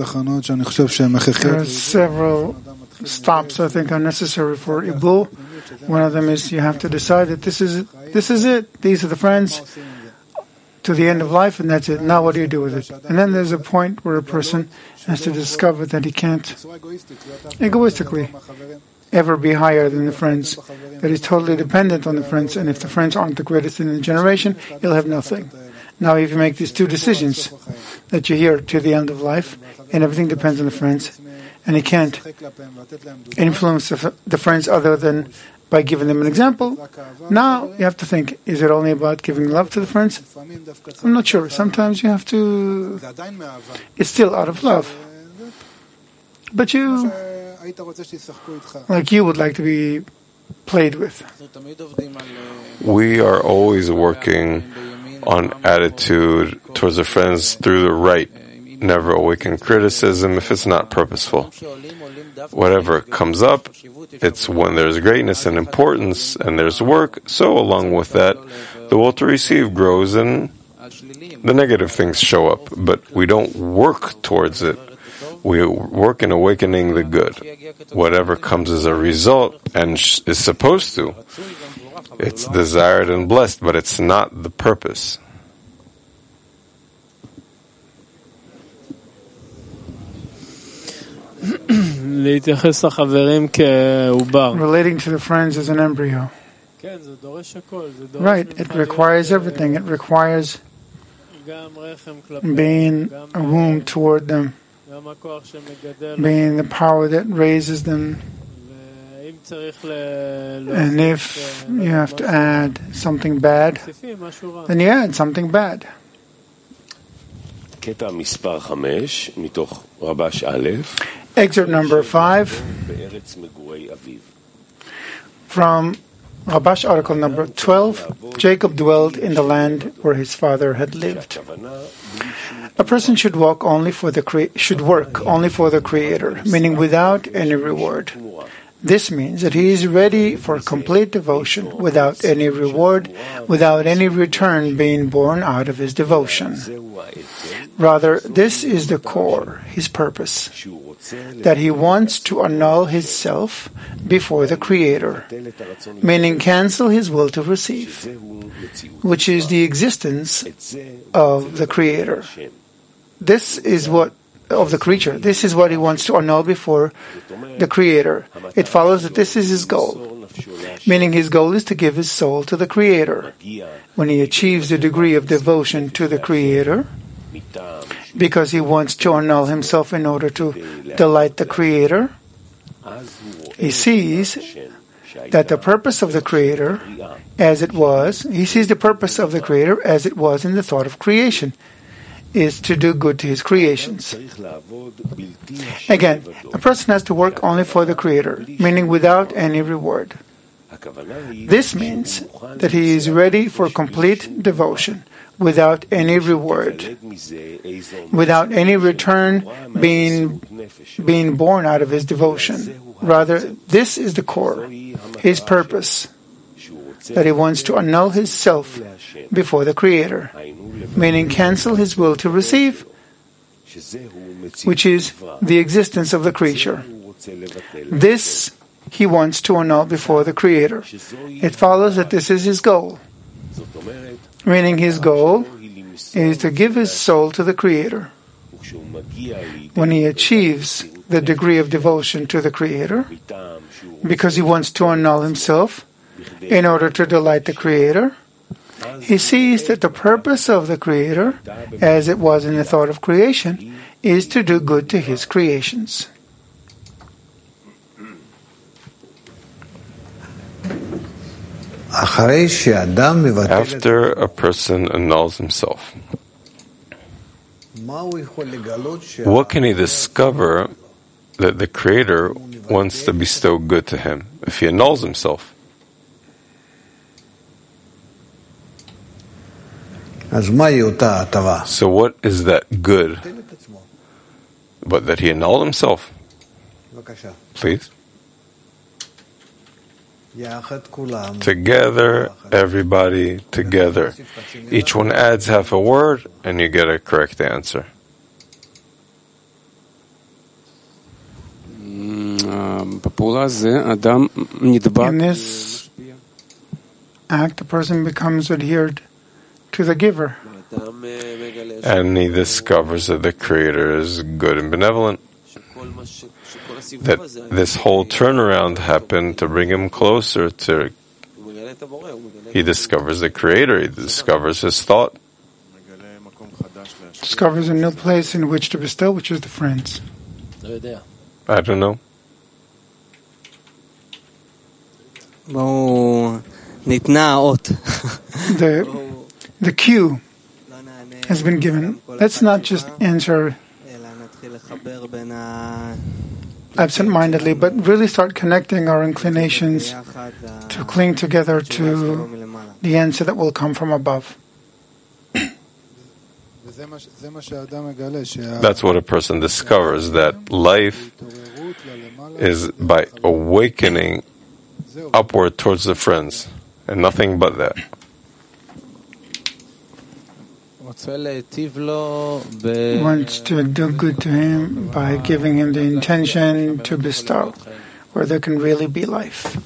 are several stops I think are necessary for ibul. One of them is you have to decide that this is this is it. These are the friends to the end of life, and that's it. Now what do you do with it? And then there's a point where a person has to discover that he can't egoistically ever be higher than the friends, that he's totally dependent on the friends, and if the friends aren't the greatest in the generation, he'll have nothing. Now if you make these two decisions, that you're here to the end of life, and everything depends on the friends, and he can't influence the friends other than by giving them an example, now you have to think, is it only about giving love to the friends? I'm not sure. Sometimes you have to... It's still out of love. But you... Like you would like to be played with. We are always working on attitude towards the friends through the right. Never awaken criticism if it's not purposeful. Whatever comes up, it's when there's greatness and importance and there's work, so along with that, the will to receive grows and the negative things show up, but we don't work towards it. We work in awakening the good. Whatever comes as a result and is supposed to, it's desired and blessed, but it's not the purpose. Relating to the friends as an embryo. Right, it requires everything. It requires being a womb toward them, being the power that raises them. And if you have to add something bad, then you add something bad. Excerpt number five from Rabash article number twelve. Jacob dwelled in the land where his father had lived. A person should walk only for the cre- should work only for the Creator, meaning without any reward. This means that he is ready for complete devotion without any reward, without any return being born out of his devotion. Rather, this is the core, his purpose, that he wants to annul his self before the Creator, meaning cancel his will to receive, which is the existence of the Creator. This is what of the creature. This is what he wants to annul before the Creator. It follows that this is his goal, meaning his goal is to give his soul to the Creator. When he achieves the degree of devotion to the Creator, because he wants to annul himself in order to delight the Creator, he sees that the purpose of the Creator, as it was, he sees the purpose of the Creator as it was in the thought of creation. is to do good to his creations. Again, a person has to work only for the Creator, meaning without any reward. This means that he is ready for complete devotion, without any reward, without any return being, being born out of his devotion. Rather, this is the core, his purpose, that he wants to annul his self before the Creator, meaning cancel his will to receive, which is the existence of the creature. This he wants to annul before the Creator. It follows that this is his goal, meaning his goal is to give his soul to the Creator. When he achieves the degree of devotion to the Creator, because he wants to annul himself in order to delight the Creator, he sees that the purpose of the Creator, as it was in the thought of creation, is to do good to his creations. After a person annuls himself, what can he discover that the Creator wants to bestow good to him if he annuls himself? So what is that good? But that he annulled himself. Please. Together, everybody together. Each one adds half a word and you get a correct answer. In this act, the person becomes adhered to the giver. And he discovers that the Creator is good and benevolent. That this whole turnaround happened to bring him closer to. He discovers the Creator, he discovers his thought. Discovers a new place in which to bestow, which is the friends. I don't know. the, the cue has been given. Let's not just answer absent-mindedly, but really start connecting our inclinations to cling together to the answer that will come from above. That's what a person discovers, that life is by awakening upward towards the friends, and nothing but that. Wants to do good to him by giving him the intention to bestow, where there can really be life.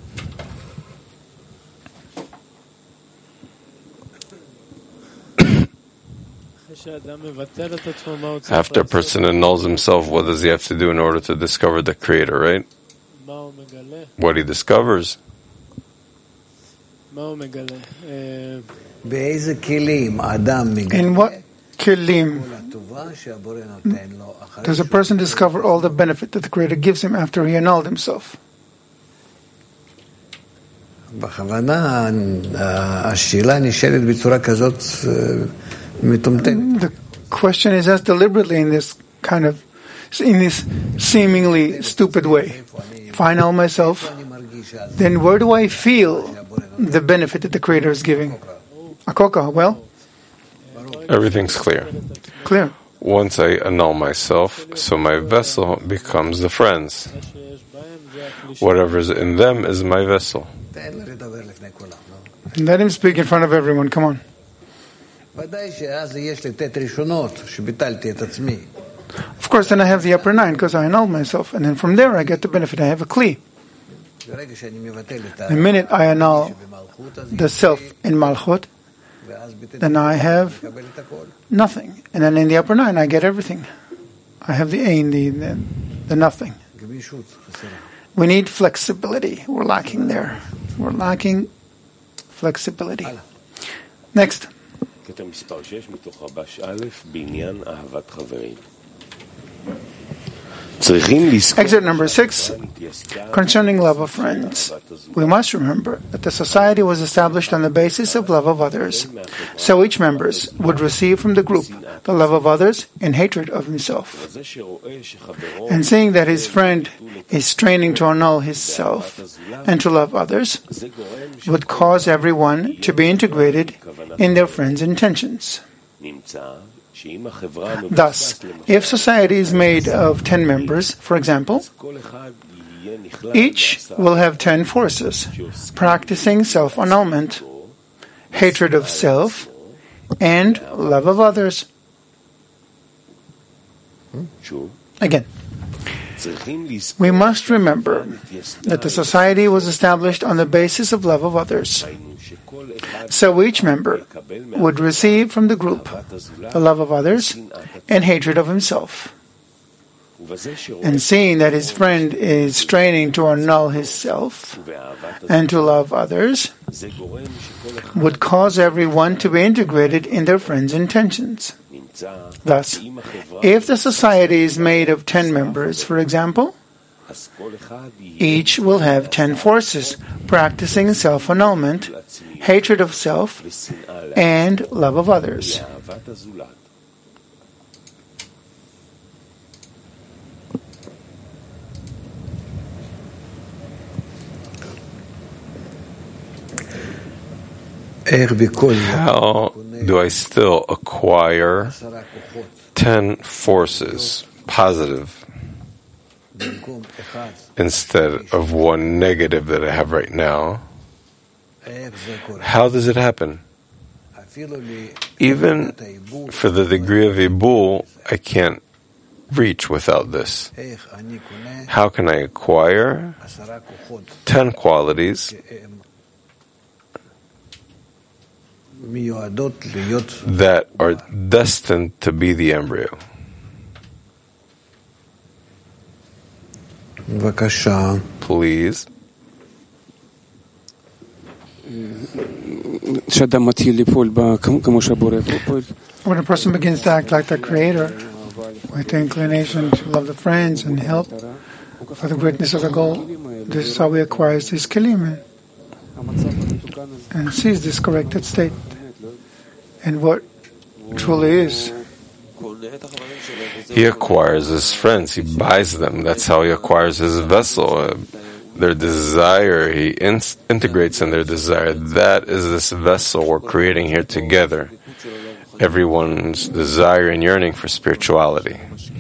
After a person annuls himself, what does he have to do in order to discover the Creator, right? What he discovers. In what kelim does a person discover all the benefit that the Creator gives him after he annulled himself? The question is asked deliberately in this kind of, in this seemingly stupid way. If I annul myself, then where do I feel the benefit that the Creator is giving? Akoka, well? Everything's clear. Clear. Once I annul myself, so my vessel becomes the friends. Whatever's in them is my vessel. Let him speak in front of everyone, come on. Of course, then I have the upper nine, because I annulled myself, and then from there I get the benefit. I have a kli. The minute I annul the self in Malchut, then I have nothing. And then in the upper nine, I get everything. I have the ain, the, the, the nothing. We need flexibility. We're lacking there. We're lacking flexibility. Next. Excerpt number six, concerning love of friends. We must remember that the society was established on the basis of love of others. So each member would receive from the group the love of others and hatred of himself. And seeing that his friend is straining to annul his self and to love others, would cause everyone to be integrated in their friend's intentions. Thus, if society is made of ten members, for example, each will have ten forces, practicing self-annulment, hatred of self, and love of others. Again, we must remember that the society was established on the basis of love of others. So each member would receive from the group the love of others and hatred of himself. And seeing that his friend is straining to annul his self and to love others, would cause everyone to be integrated in their friend's intentions. Thus, if the society is made of ten members, for example, each will have ten forces, practicing self-annulment, hatred of self, and love of others. How do I still acquire ten forces, positive, instead of one negative that I have right now? How does it happen? Even for the degree of Ibul, I can't reach without this. How can I acquire ten qualities that are destined to be the embryo? Please. When a person begins to act like the Creator, with the inclination to love the friends and help for the greatness of the goal, this is how he acquires this kelim and sees this corrected state and what truly is. He acquires his friends, he buys them. That's how he acquires his vessel. Uh, their desire, he in- integrates in their desire. That is this vessel we're creating here together. Everyone's desire and yearning for spirituality.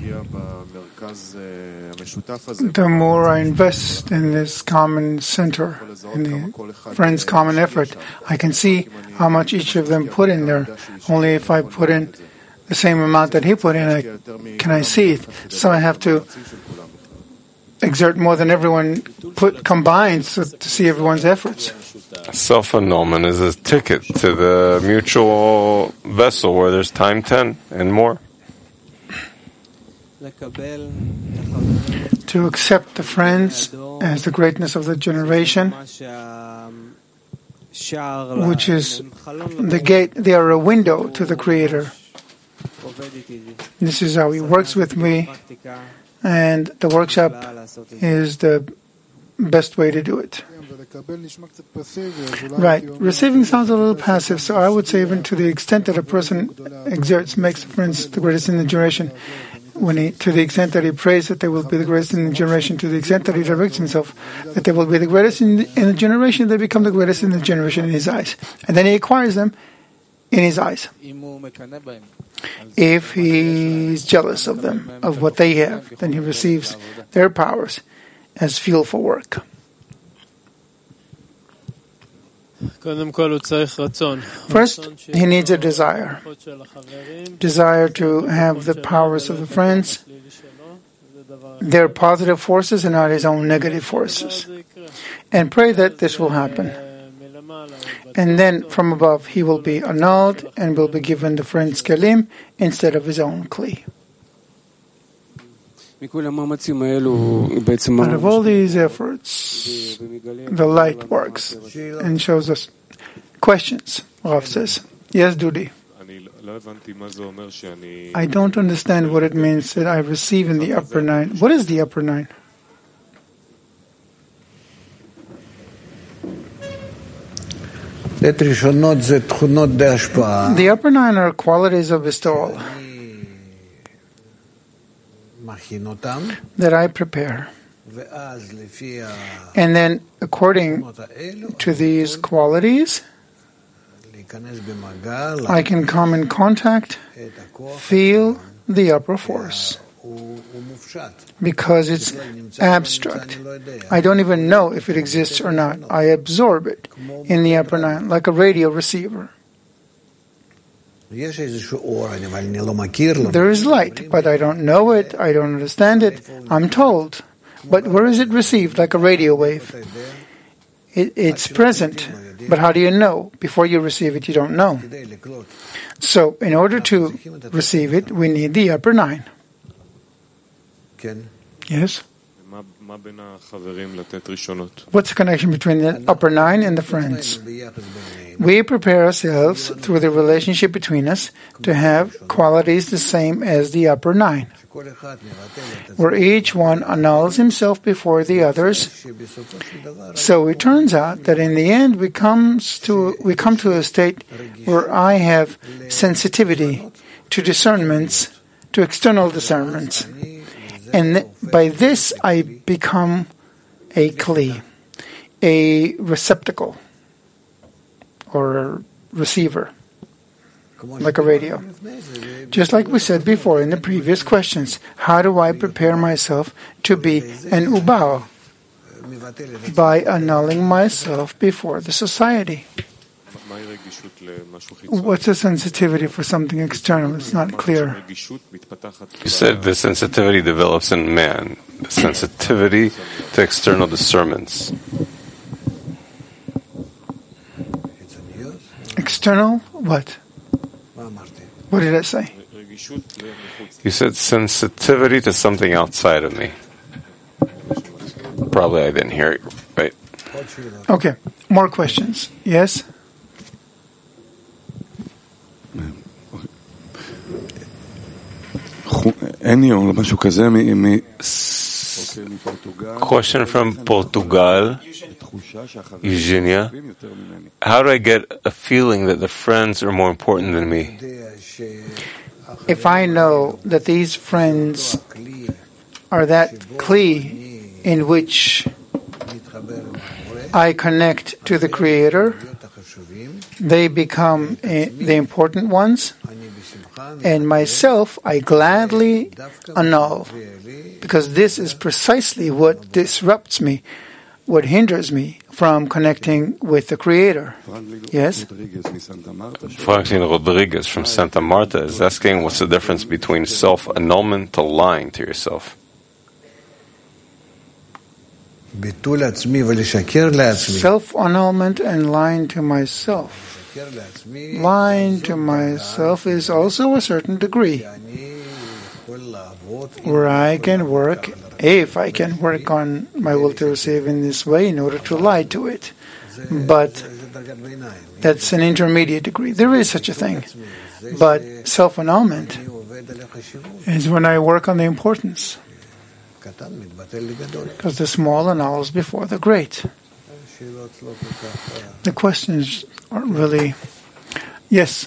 The more I invest in this common center, in the friends' common effort, I can see how much each of them put in there. Only if I put in the same amount that he put in, I, can I see it. So I have to exert more than everyone put combined so to see everyone's efforts. Self-annulment is a ticket to the mutual vessel where there's time ten and more. To accept the friends as the greatness of the generation, which is the gate, they are a window to the Creator. This is how he works with me, and the workshop is the best way to do it. Right. Receiving sounds a little passive, so I would say even to the extent that a person exerts, makes the friends the greatest in the generation, when he, to the extent that he prays that they will be the greatest in the generation, to the extent that he directs himself that they will be the greatest in the, in the generation, they become the greatest in the generation in his eyes. And then he acquires them in his eyes. If he is jealous of them, of what they have, then he receives their powers as fuel for work. First, he needs a desire. Desire to have the powers of the friends, their positive forces and not his own negative forces. And pray that this will happen. And then from above he will be annulled and will be given the friend's kelim instead of his own kli. Out of all these efforts, the light works and shows us questions. Rav says, yes, Dudi. I don't understand what it means that I receive in the upper nine. What is the upper nine? The upper nine are qualities of bestowal that I prepare. And then, according to these qualities, I can come in contact, feel the upper force, because it's abstract. I don't even know if it exists or not. I absorb it in the upper nine, like a radio receiver. There is light, but I don't know it, I don't understand it, I'm told. But where is it received, like a radio wave? It, it's present, but how do you know? Before you receive it, you don't know. So, in order to receive it, we need the upper nine. Yes? What's the connection between the upper nine and the friends? We prepare ourselves through the relationship between us to have qualities the same as the upper nine, where each one annuls himself before the others. So it turns out that in the end we comes to we come to a state where I have sensitivity to discernments, to external discernments. And th- by this I become a kli, a receptacle, or a receiver, like a radio. Just like we said before in the previous questions, how do I prepare myself to be an ubao? By annulling myself before the society. What's the sensitivity for something external? It's not clear. You said the sensitivity develops in man, the sensitivity to external discernments. External? What? What did I say? You said sensitivity to something outside of me. Probably I didn't hear it right. Okay, more questions. Yes? Question from Portugal, Eugenia. How do I get a feeling that the friends are more important than me? If I know that these friends are that kli in which I connect to the Creator, they become uh, the important ones, and myself I gladly annul, because this is precisely what disrupts me, what hinders me from connecting with the Creator. Yes? Franklin Rodriguez from Santa Marta is asking, what's the difference between self-annulment to lying to yourself? Self-annulment and lying to myself. Lying to myself is also a certain degree, where I can work, if I can work on my will to receive in this way in order to lie to it. But that's an intermediate degree. There is such a thing. But self-annulment is when I work on the importance, because the small annuls before the great. The questions aren't really... Yes?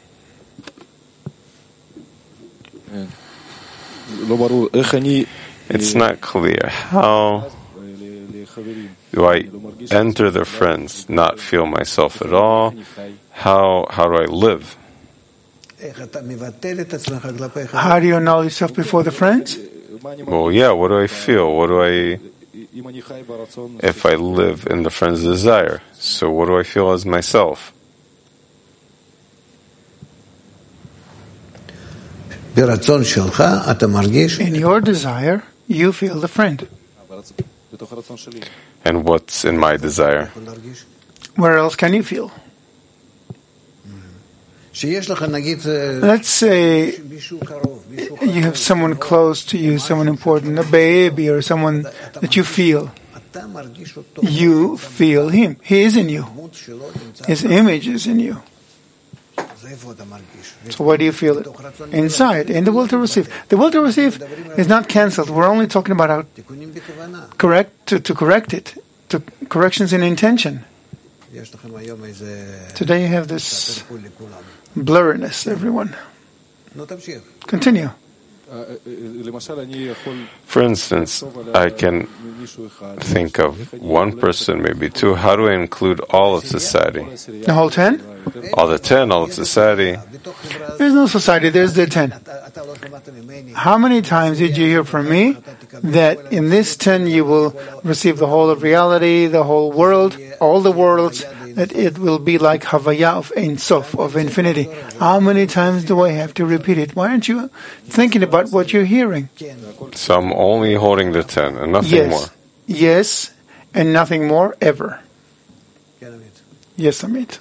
It's not clear. How do I enter the friends, not feel myself at all? How how do I live? How do you annul yourself before the friends? Well, yeah, what do I feel? What do I... If I live in the friend's desire, so what do I feel as myself? In your desire, you feel the friend. And what's in my desire? Where else can you feel? Let's say you have someone close to you, someone important, a baby or someone that you feel. You feel him. He is in you. His image is in you. So where do you feel it? Inside, in the will to receive. The will to receive is not cancelled. We're only talking about how correct to, to correct it, to corrections in intention. Today you have this blurriness, everyone. Continue. For instance, I can think of one person, maybe two. How do I include all of society? The whole ten? All the ten, all of society. There's no society, there's the ten. How many times did you hear from me that in this ten you will receive the whole of reality, the whole world, all the worlds, that it will be like Havaya of Ein Sof, of infinity? How many times do I have to repeat it? Why aren't you thinking about what you're hearing? So I'm only holding the ten and nothing yes. more. Yes, and nothing more ever. Yes, Amit.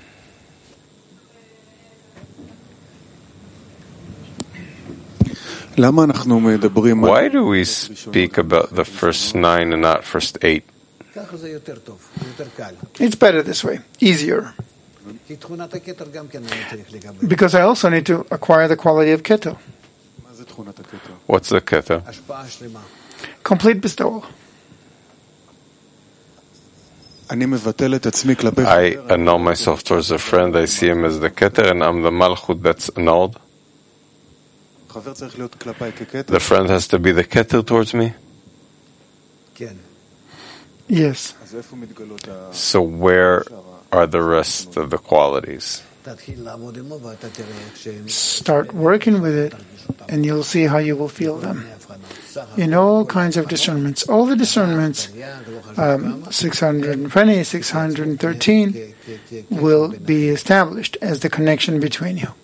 Why do we speak about the first nine and not first eight? It's better this way, easier. Because I also need to acquire the quality of Keter. What's the Keter? Complete bestowal. I annul myself towards a friend. I see him as the Keter, and I'm the Malchut that's annulled. The friend has to be the Keter towards me? Yes. So where are the rest of the qualities? Start working with it, and you'll see how you will feel them. In all kinds of discernments. All the discernments, um, six hundred twenty, six hundred thirteen, will be established as the connection between you.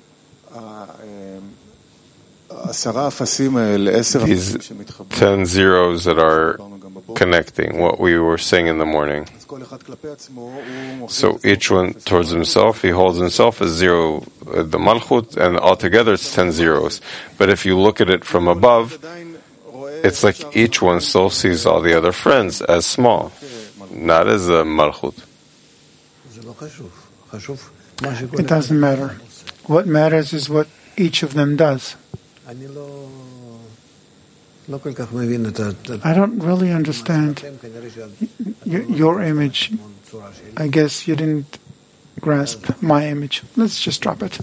These ten zeros that are connecting, what we were saying in the morning. So each one towards himself, he holds himself as zero, uh, the Malchut, and altogether it's ten zeros. But if you look at it from above, it's like each one still sees all the other friends as small, not as a Malchut. It doesn't matter. What matters is what each of them does. I don't really understand your image. I guess you didn't grasp my image. Let's just drop it.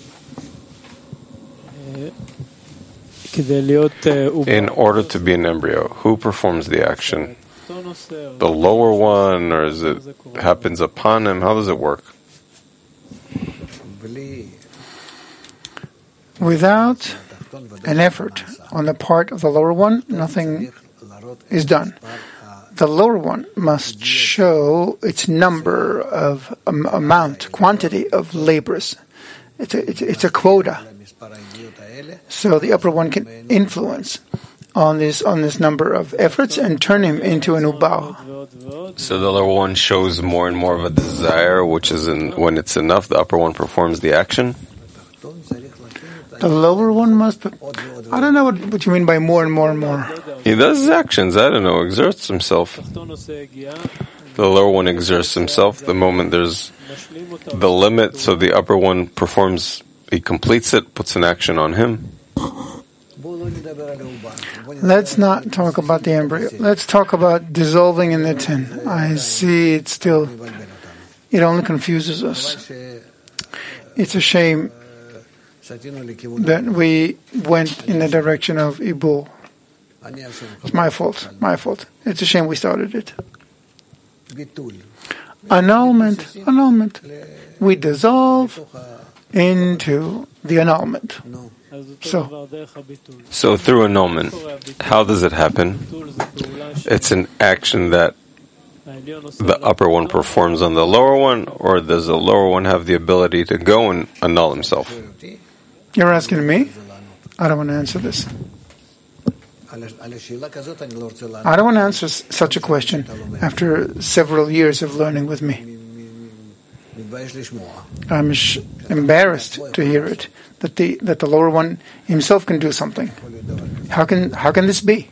In order to be an embryo, who performs the action? The lower one, or is it happens upon him? How does it work? Without an effort on the part of the lower one, nothing is done. The lower one must show its number of um, amount, quantity of labors. It's a, it's, it's a quota. So the upper one can influence on this on this number of efforts and turn him into an ubar. So the lower one shows more and more of a desire, which is in, when it's enough, the upper one performs the action. The lower one must... I don't know what, what you mean by more and more and more. He does his actions, I don't know, exerts himself. The lower one exerts himself. The moment there's the limit, so the upper one performs, he completes it, puts an action on him. Let's not talk about the embryo. Let's talk about dissolving in the tin. I see it still... It only confuses us. It's a shame that we went in the direction of Ibul. It's my fault. My fault. It's a shame we started it. Annulment. Annulment. We dissolve into the annulment. So, so through annulment, how does it happen? It's an action that the upper one performs on the lower one, or does the lower one have the ability to go and annul himself? You're asking me? I don't want to answer this. I don't want to answer such a question after several years of learning with me. I'm sh- embarrassed to hear it, that the that the lower one himself can do something. How can how can this be?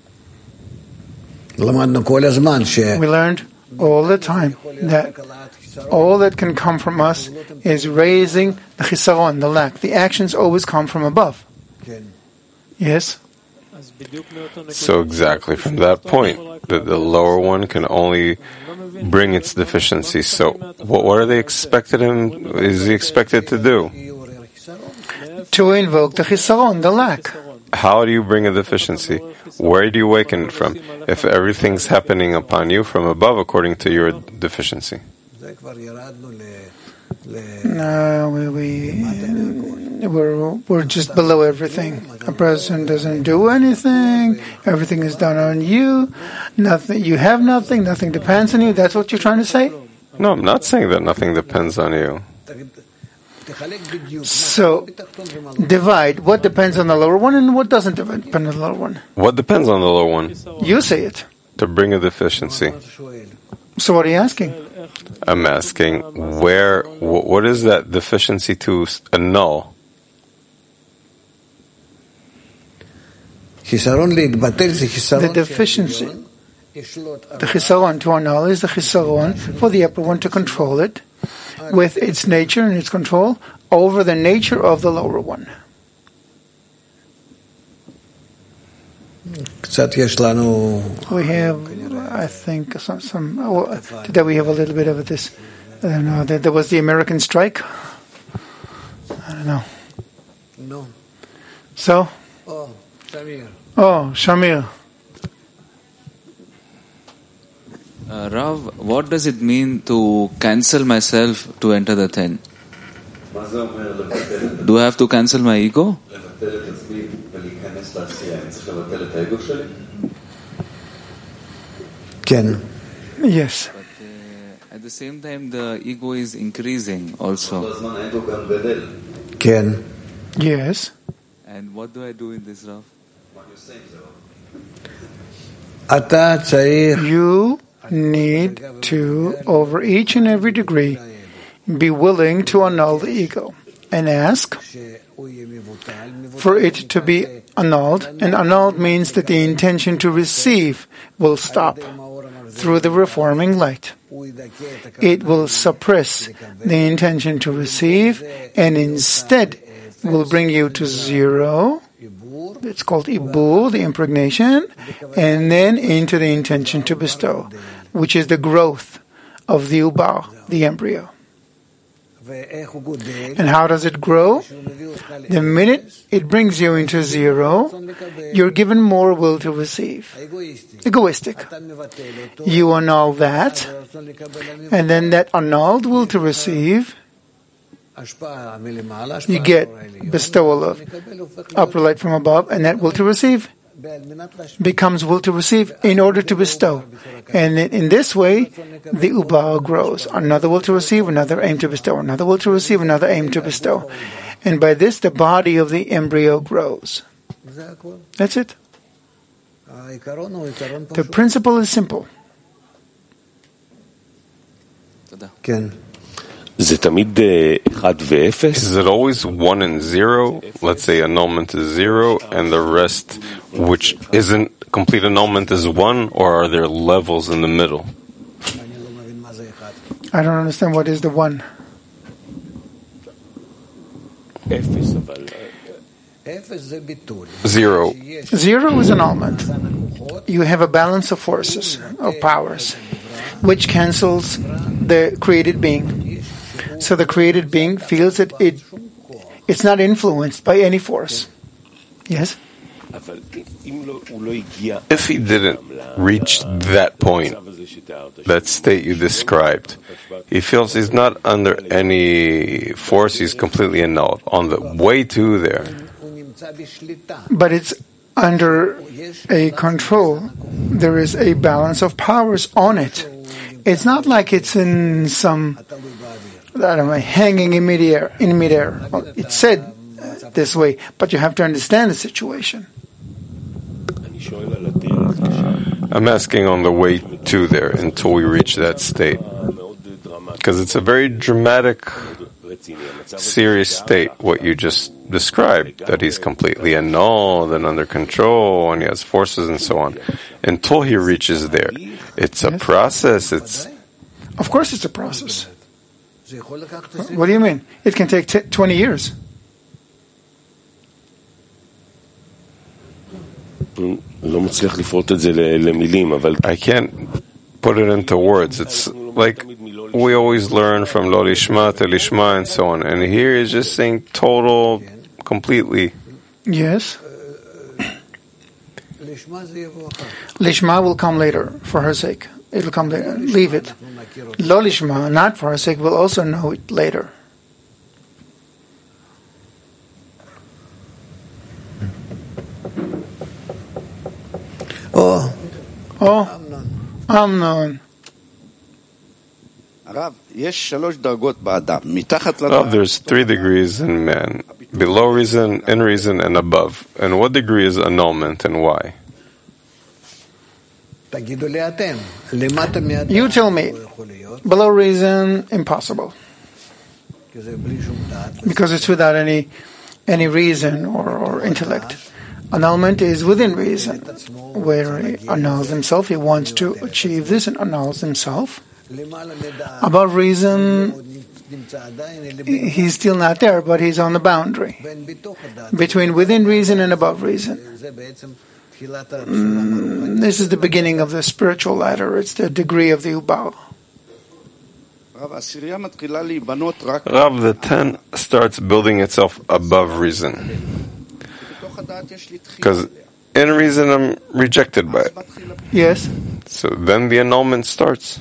We learned all the time that All that can come from us is raising the chisaron, the lack. The actions always come from above. Yes? So exactly from that point, that the lower one can only bring its deficiency. So what, what are they expected him, is he expected to do? To invoke the chisaron, the lack. How do you bring a deficiency? Where do you awaken it from? If everything's happening upon you from above according to your deficiency. No, we, we, we're, we're just below everything. A person doesn't do anything. Everything is done on you. Nothing. You have nothing. Nothing depends on you. That's what you're trying to say? No, I'm not saying that nothing depends on you. So, divide what depends on the lower one and what doesn't depend on the lower one. What depends on the lower one? You say it. To bring a deficiency. So what are you asking? I'm asking, where, wh- what is that deficiency to annul? The deficiency, the chisaron to annul is the chisaron for the upper one to control it with its nature and its control over the nature of the lower one. We have, I think, some, some oh, today we have a little bit of this. I don't know, there, there was the American strike. I don't know. No. So? Oh, Shamir. Oh, Shamir. Uh, Rav, what does it mean to cancel myself to enter the ten? Do I have to cancel my ego? Ken. Yes. But uh, at the same time, the ego is increasing also. Ken. Yes. And what do I do in this, Rav? You need to, over each and every degree, be willing to annul the ego and ask for it to be annulled. And annulled means that the intention to receive will stop through the reforming light. It will suppress the intention to receive and instead will bring you to zero. It's called ibur, the impregnation, and then into the intention to bestow, which is the growth of the ubar, the embryo. And how does it grow? The minute it brings you into zero, you're given more will to receive. Egoistic. You annul that, and then that annulled will to receive, you get bestowal of upper light from above, and that will to receive becomes will to receive in order to bestow. And in this way, the ubar grows. Another will to receive, another aim to bestow. Another will to receive, another aim to bestow. And by this, the body of the embryo grows. That's it. The principle is simple. Ken. Is it always one and zero? Let's say annulment is zero, and the rest, which isn't complete annulment, is one, or are there levels in the middle? I don't understand what is the one. Zero. Zero is annulment. You have a balance of forces, of powers, which cancels the created being. So the created being feels that it it's not influenced by any force. Yes? If he didn't reach that point, that state you described, he feels he's not under any force, he's completely annulled. On the way to there. But it's under a control. There is a balance of powers on it. It's not like it's in some, I don't know, hanging in midair. In midair. Well, it's said uh, this way, but you have to understand the situation. I'm asking on the way to there until we reach that state. Because it's a very dramatic, serious state, what you just described, that he's completely annulled and under control and he has forces and so on. Until he reaches there. It's a Yes. process. It's Of course it's a process. What do you mean? It can take t- twenty years. I can't put it into words. It's like we always learn from Lo Lishma to Lishma and so on. And here is just saying total, completely. Yes. Lishma will come later for her sake. It will come later. Leave it. Lo Lishma, not for her sake, will also know it later. Oh. Oh. Amnon. Oh, there's three degrees in man. Below reason, in reason, and above. And what degree is annulment and why? You tell me. Below reason, impossible. Because it's without any any reason or, or intellect. Annulment is within reason, where he annuls himself. He wants to achieve this and annuls himself. Above reason, he's still not there, but he's on the boundary between within reason and above reason. Mm, this is the beginning of the spiritual ladder. It's the degree of the Ubar. Rav, the ten starts building itself above reason. Because in reason I'm rejected by it. Yes. So then the annulment starts.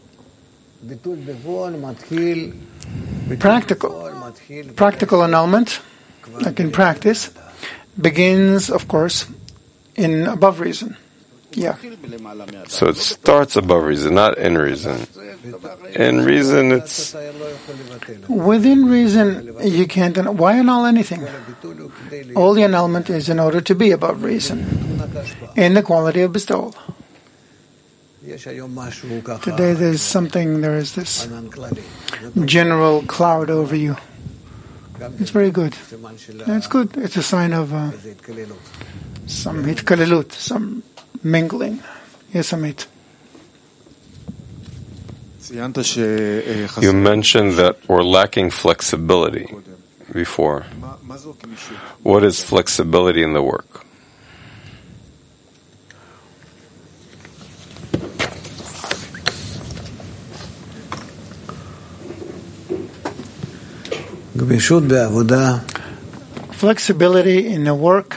Practical. Practical annulment, like in practice, begins, of course, in above reason. Yeah. So it starts above reason, not in reason. In reason, it's... Within reason, you can't... Why annul anything? All the annulment is in order to be above reason, in the quality of bestowal. Today there's something, there is this general cloud over you. It's very good. It's good. It's a sign of uh, some hitkalelut, some mingling. Yes, Amit. You mentioned that we're lacking flexibility before. What is flexibility in the work? Flexibility in the work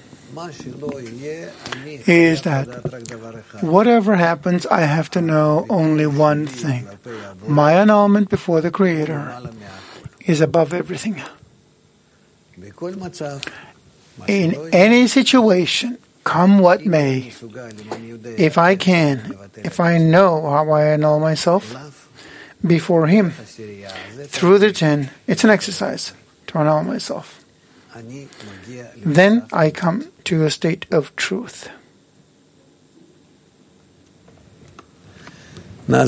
is that whatever happens, I have to know only one thing. My annulment before the Creator is above everything. In any situation, come what may, if I can, if I know how I annul myself before Him, through the ten, it's an exercise to annul myself. Then I come to a state of truth. Uh,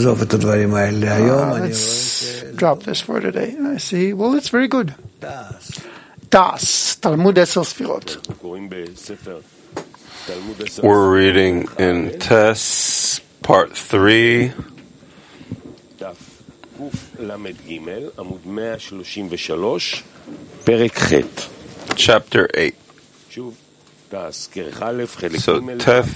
let's drop this for today. I see. Well, it's very good. Das, Talmud Esel Sfirot. We're reading in Tes, part three. Chapter eight. So Tef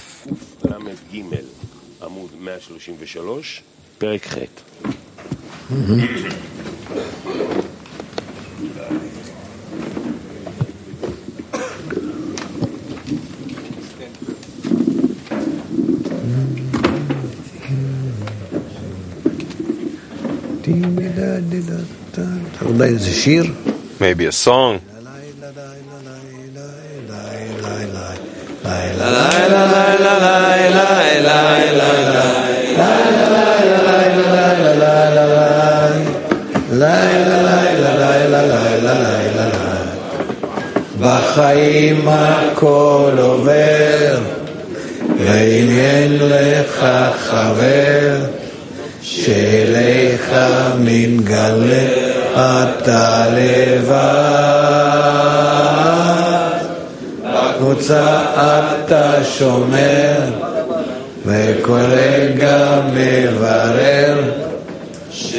maybe a song. בחיים הכל עובר ואם אין לך חבר שאליך מתגלה אתה לבד בקבוצה אתה שומר וכל רגע מברר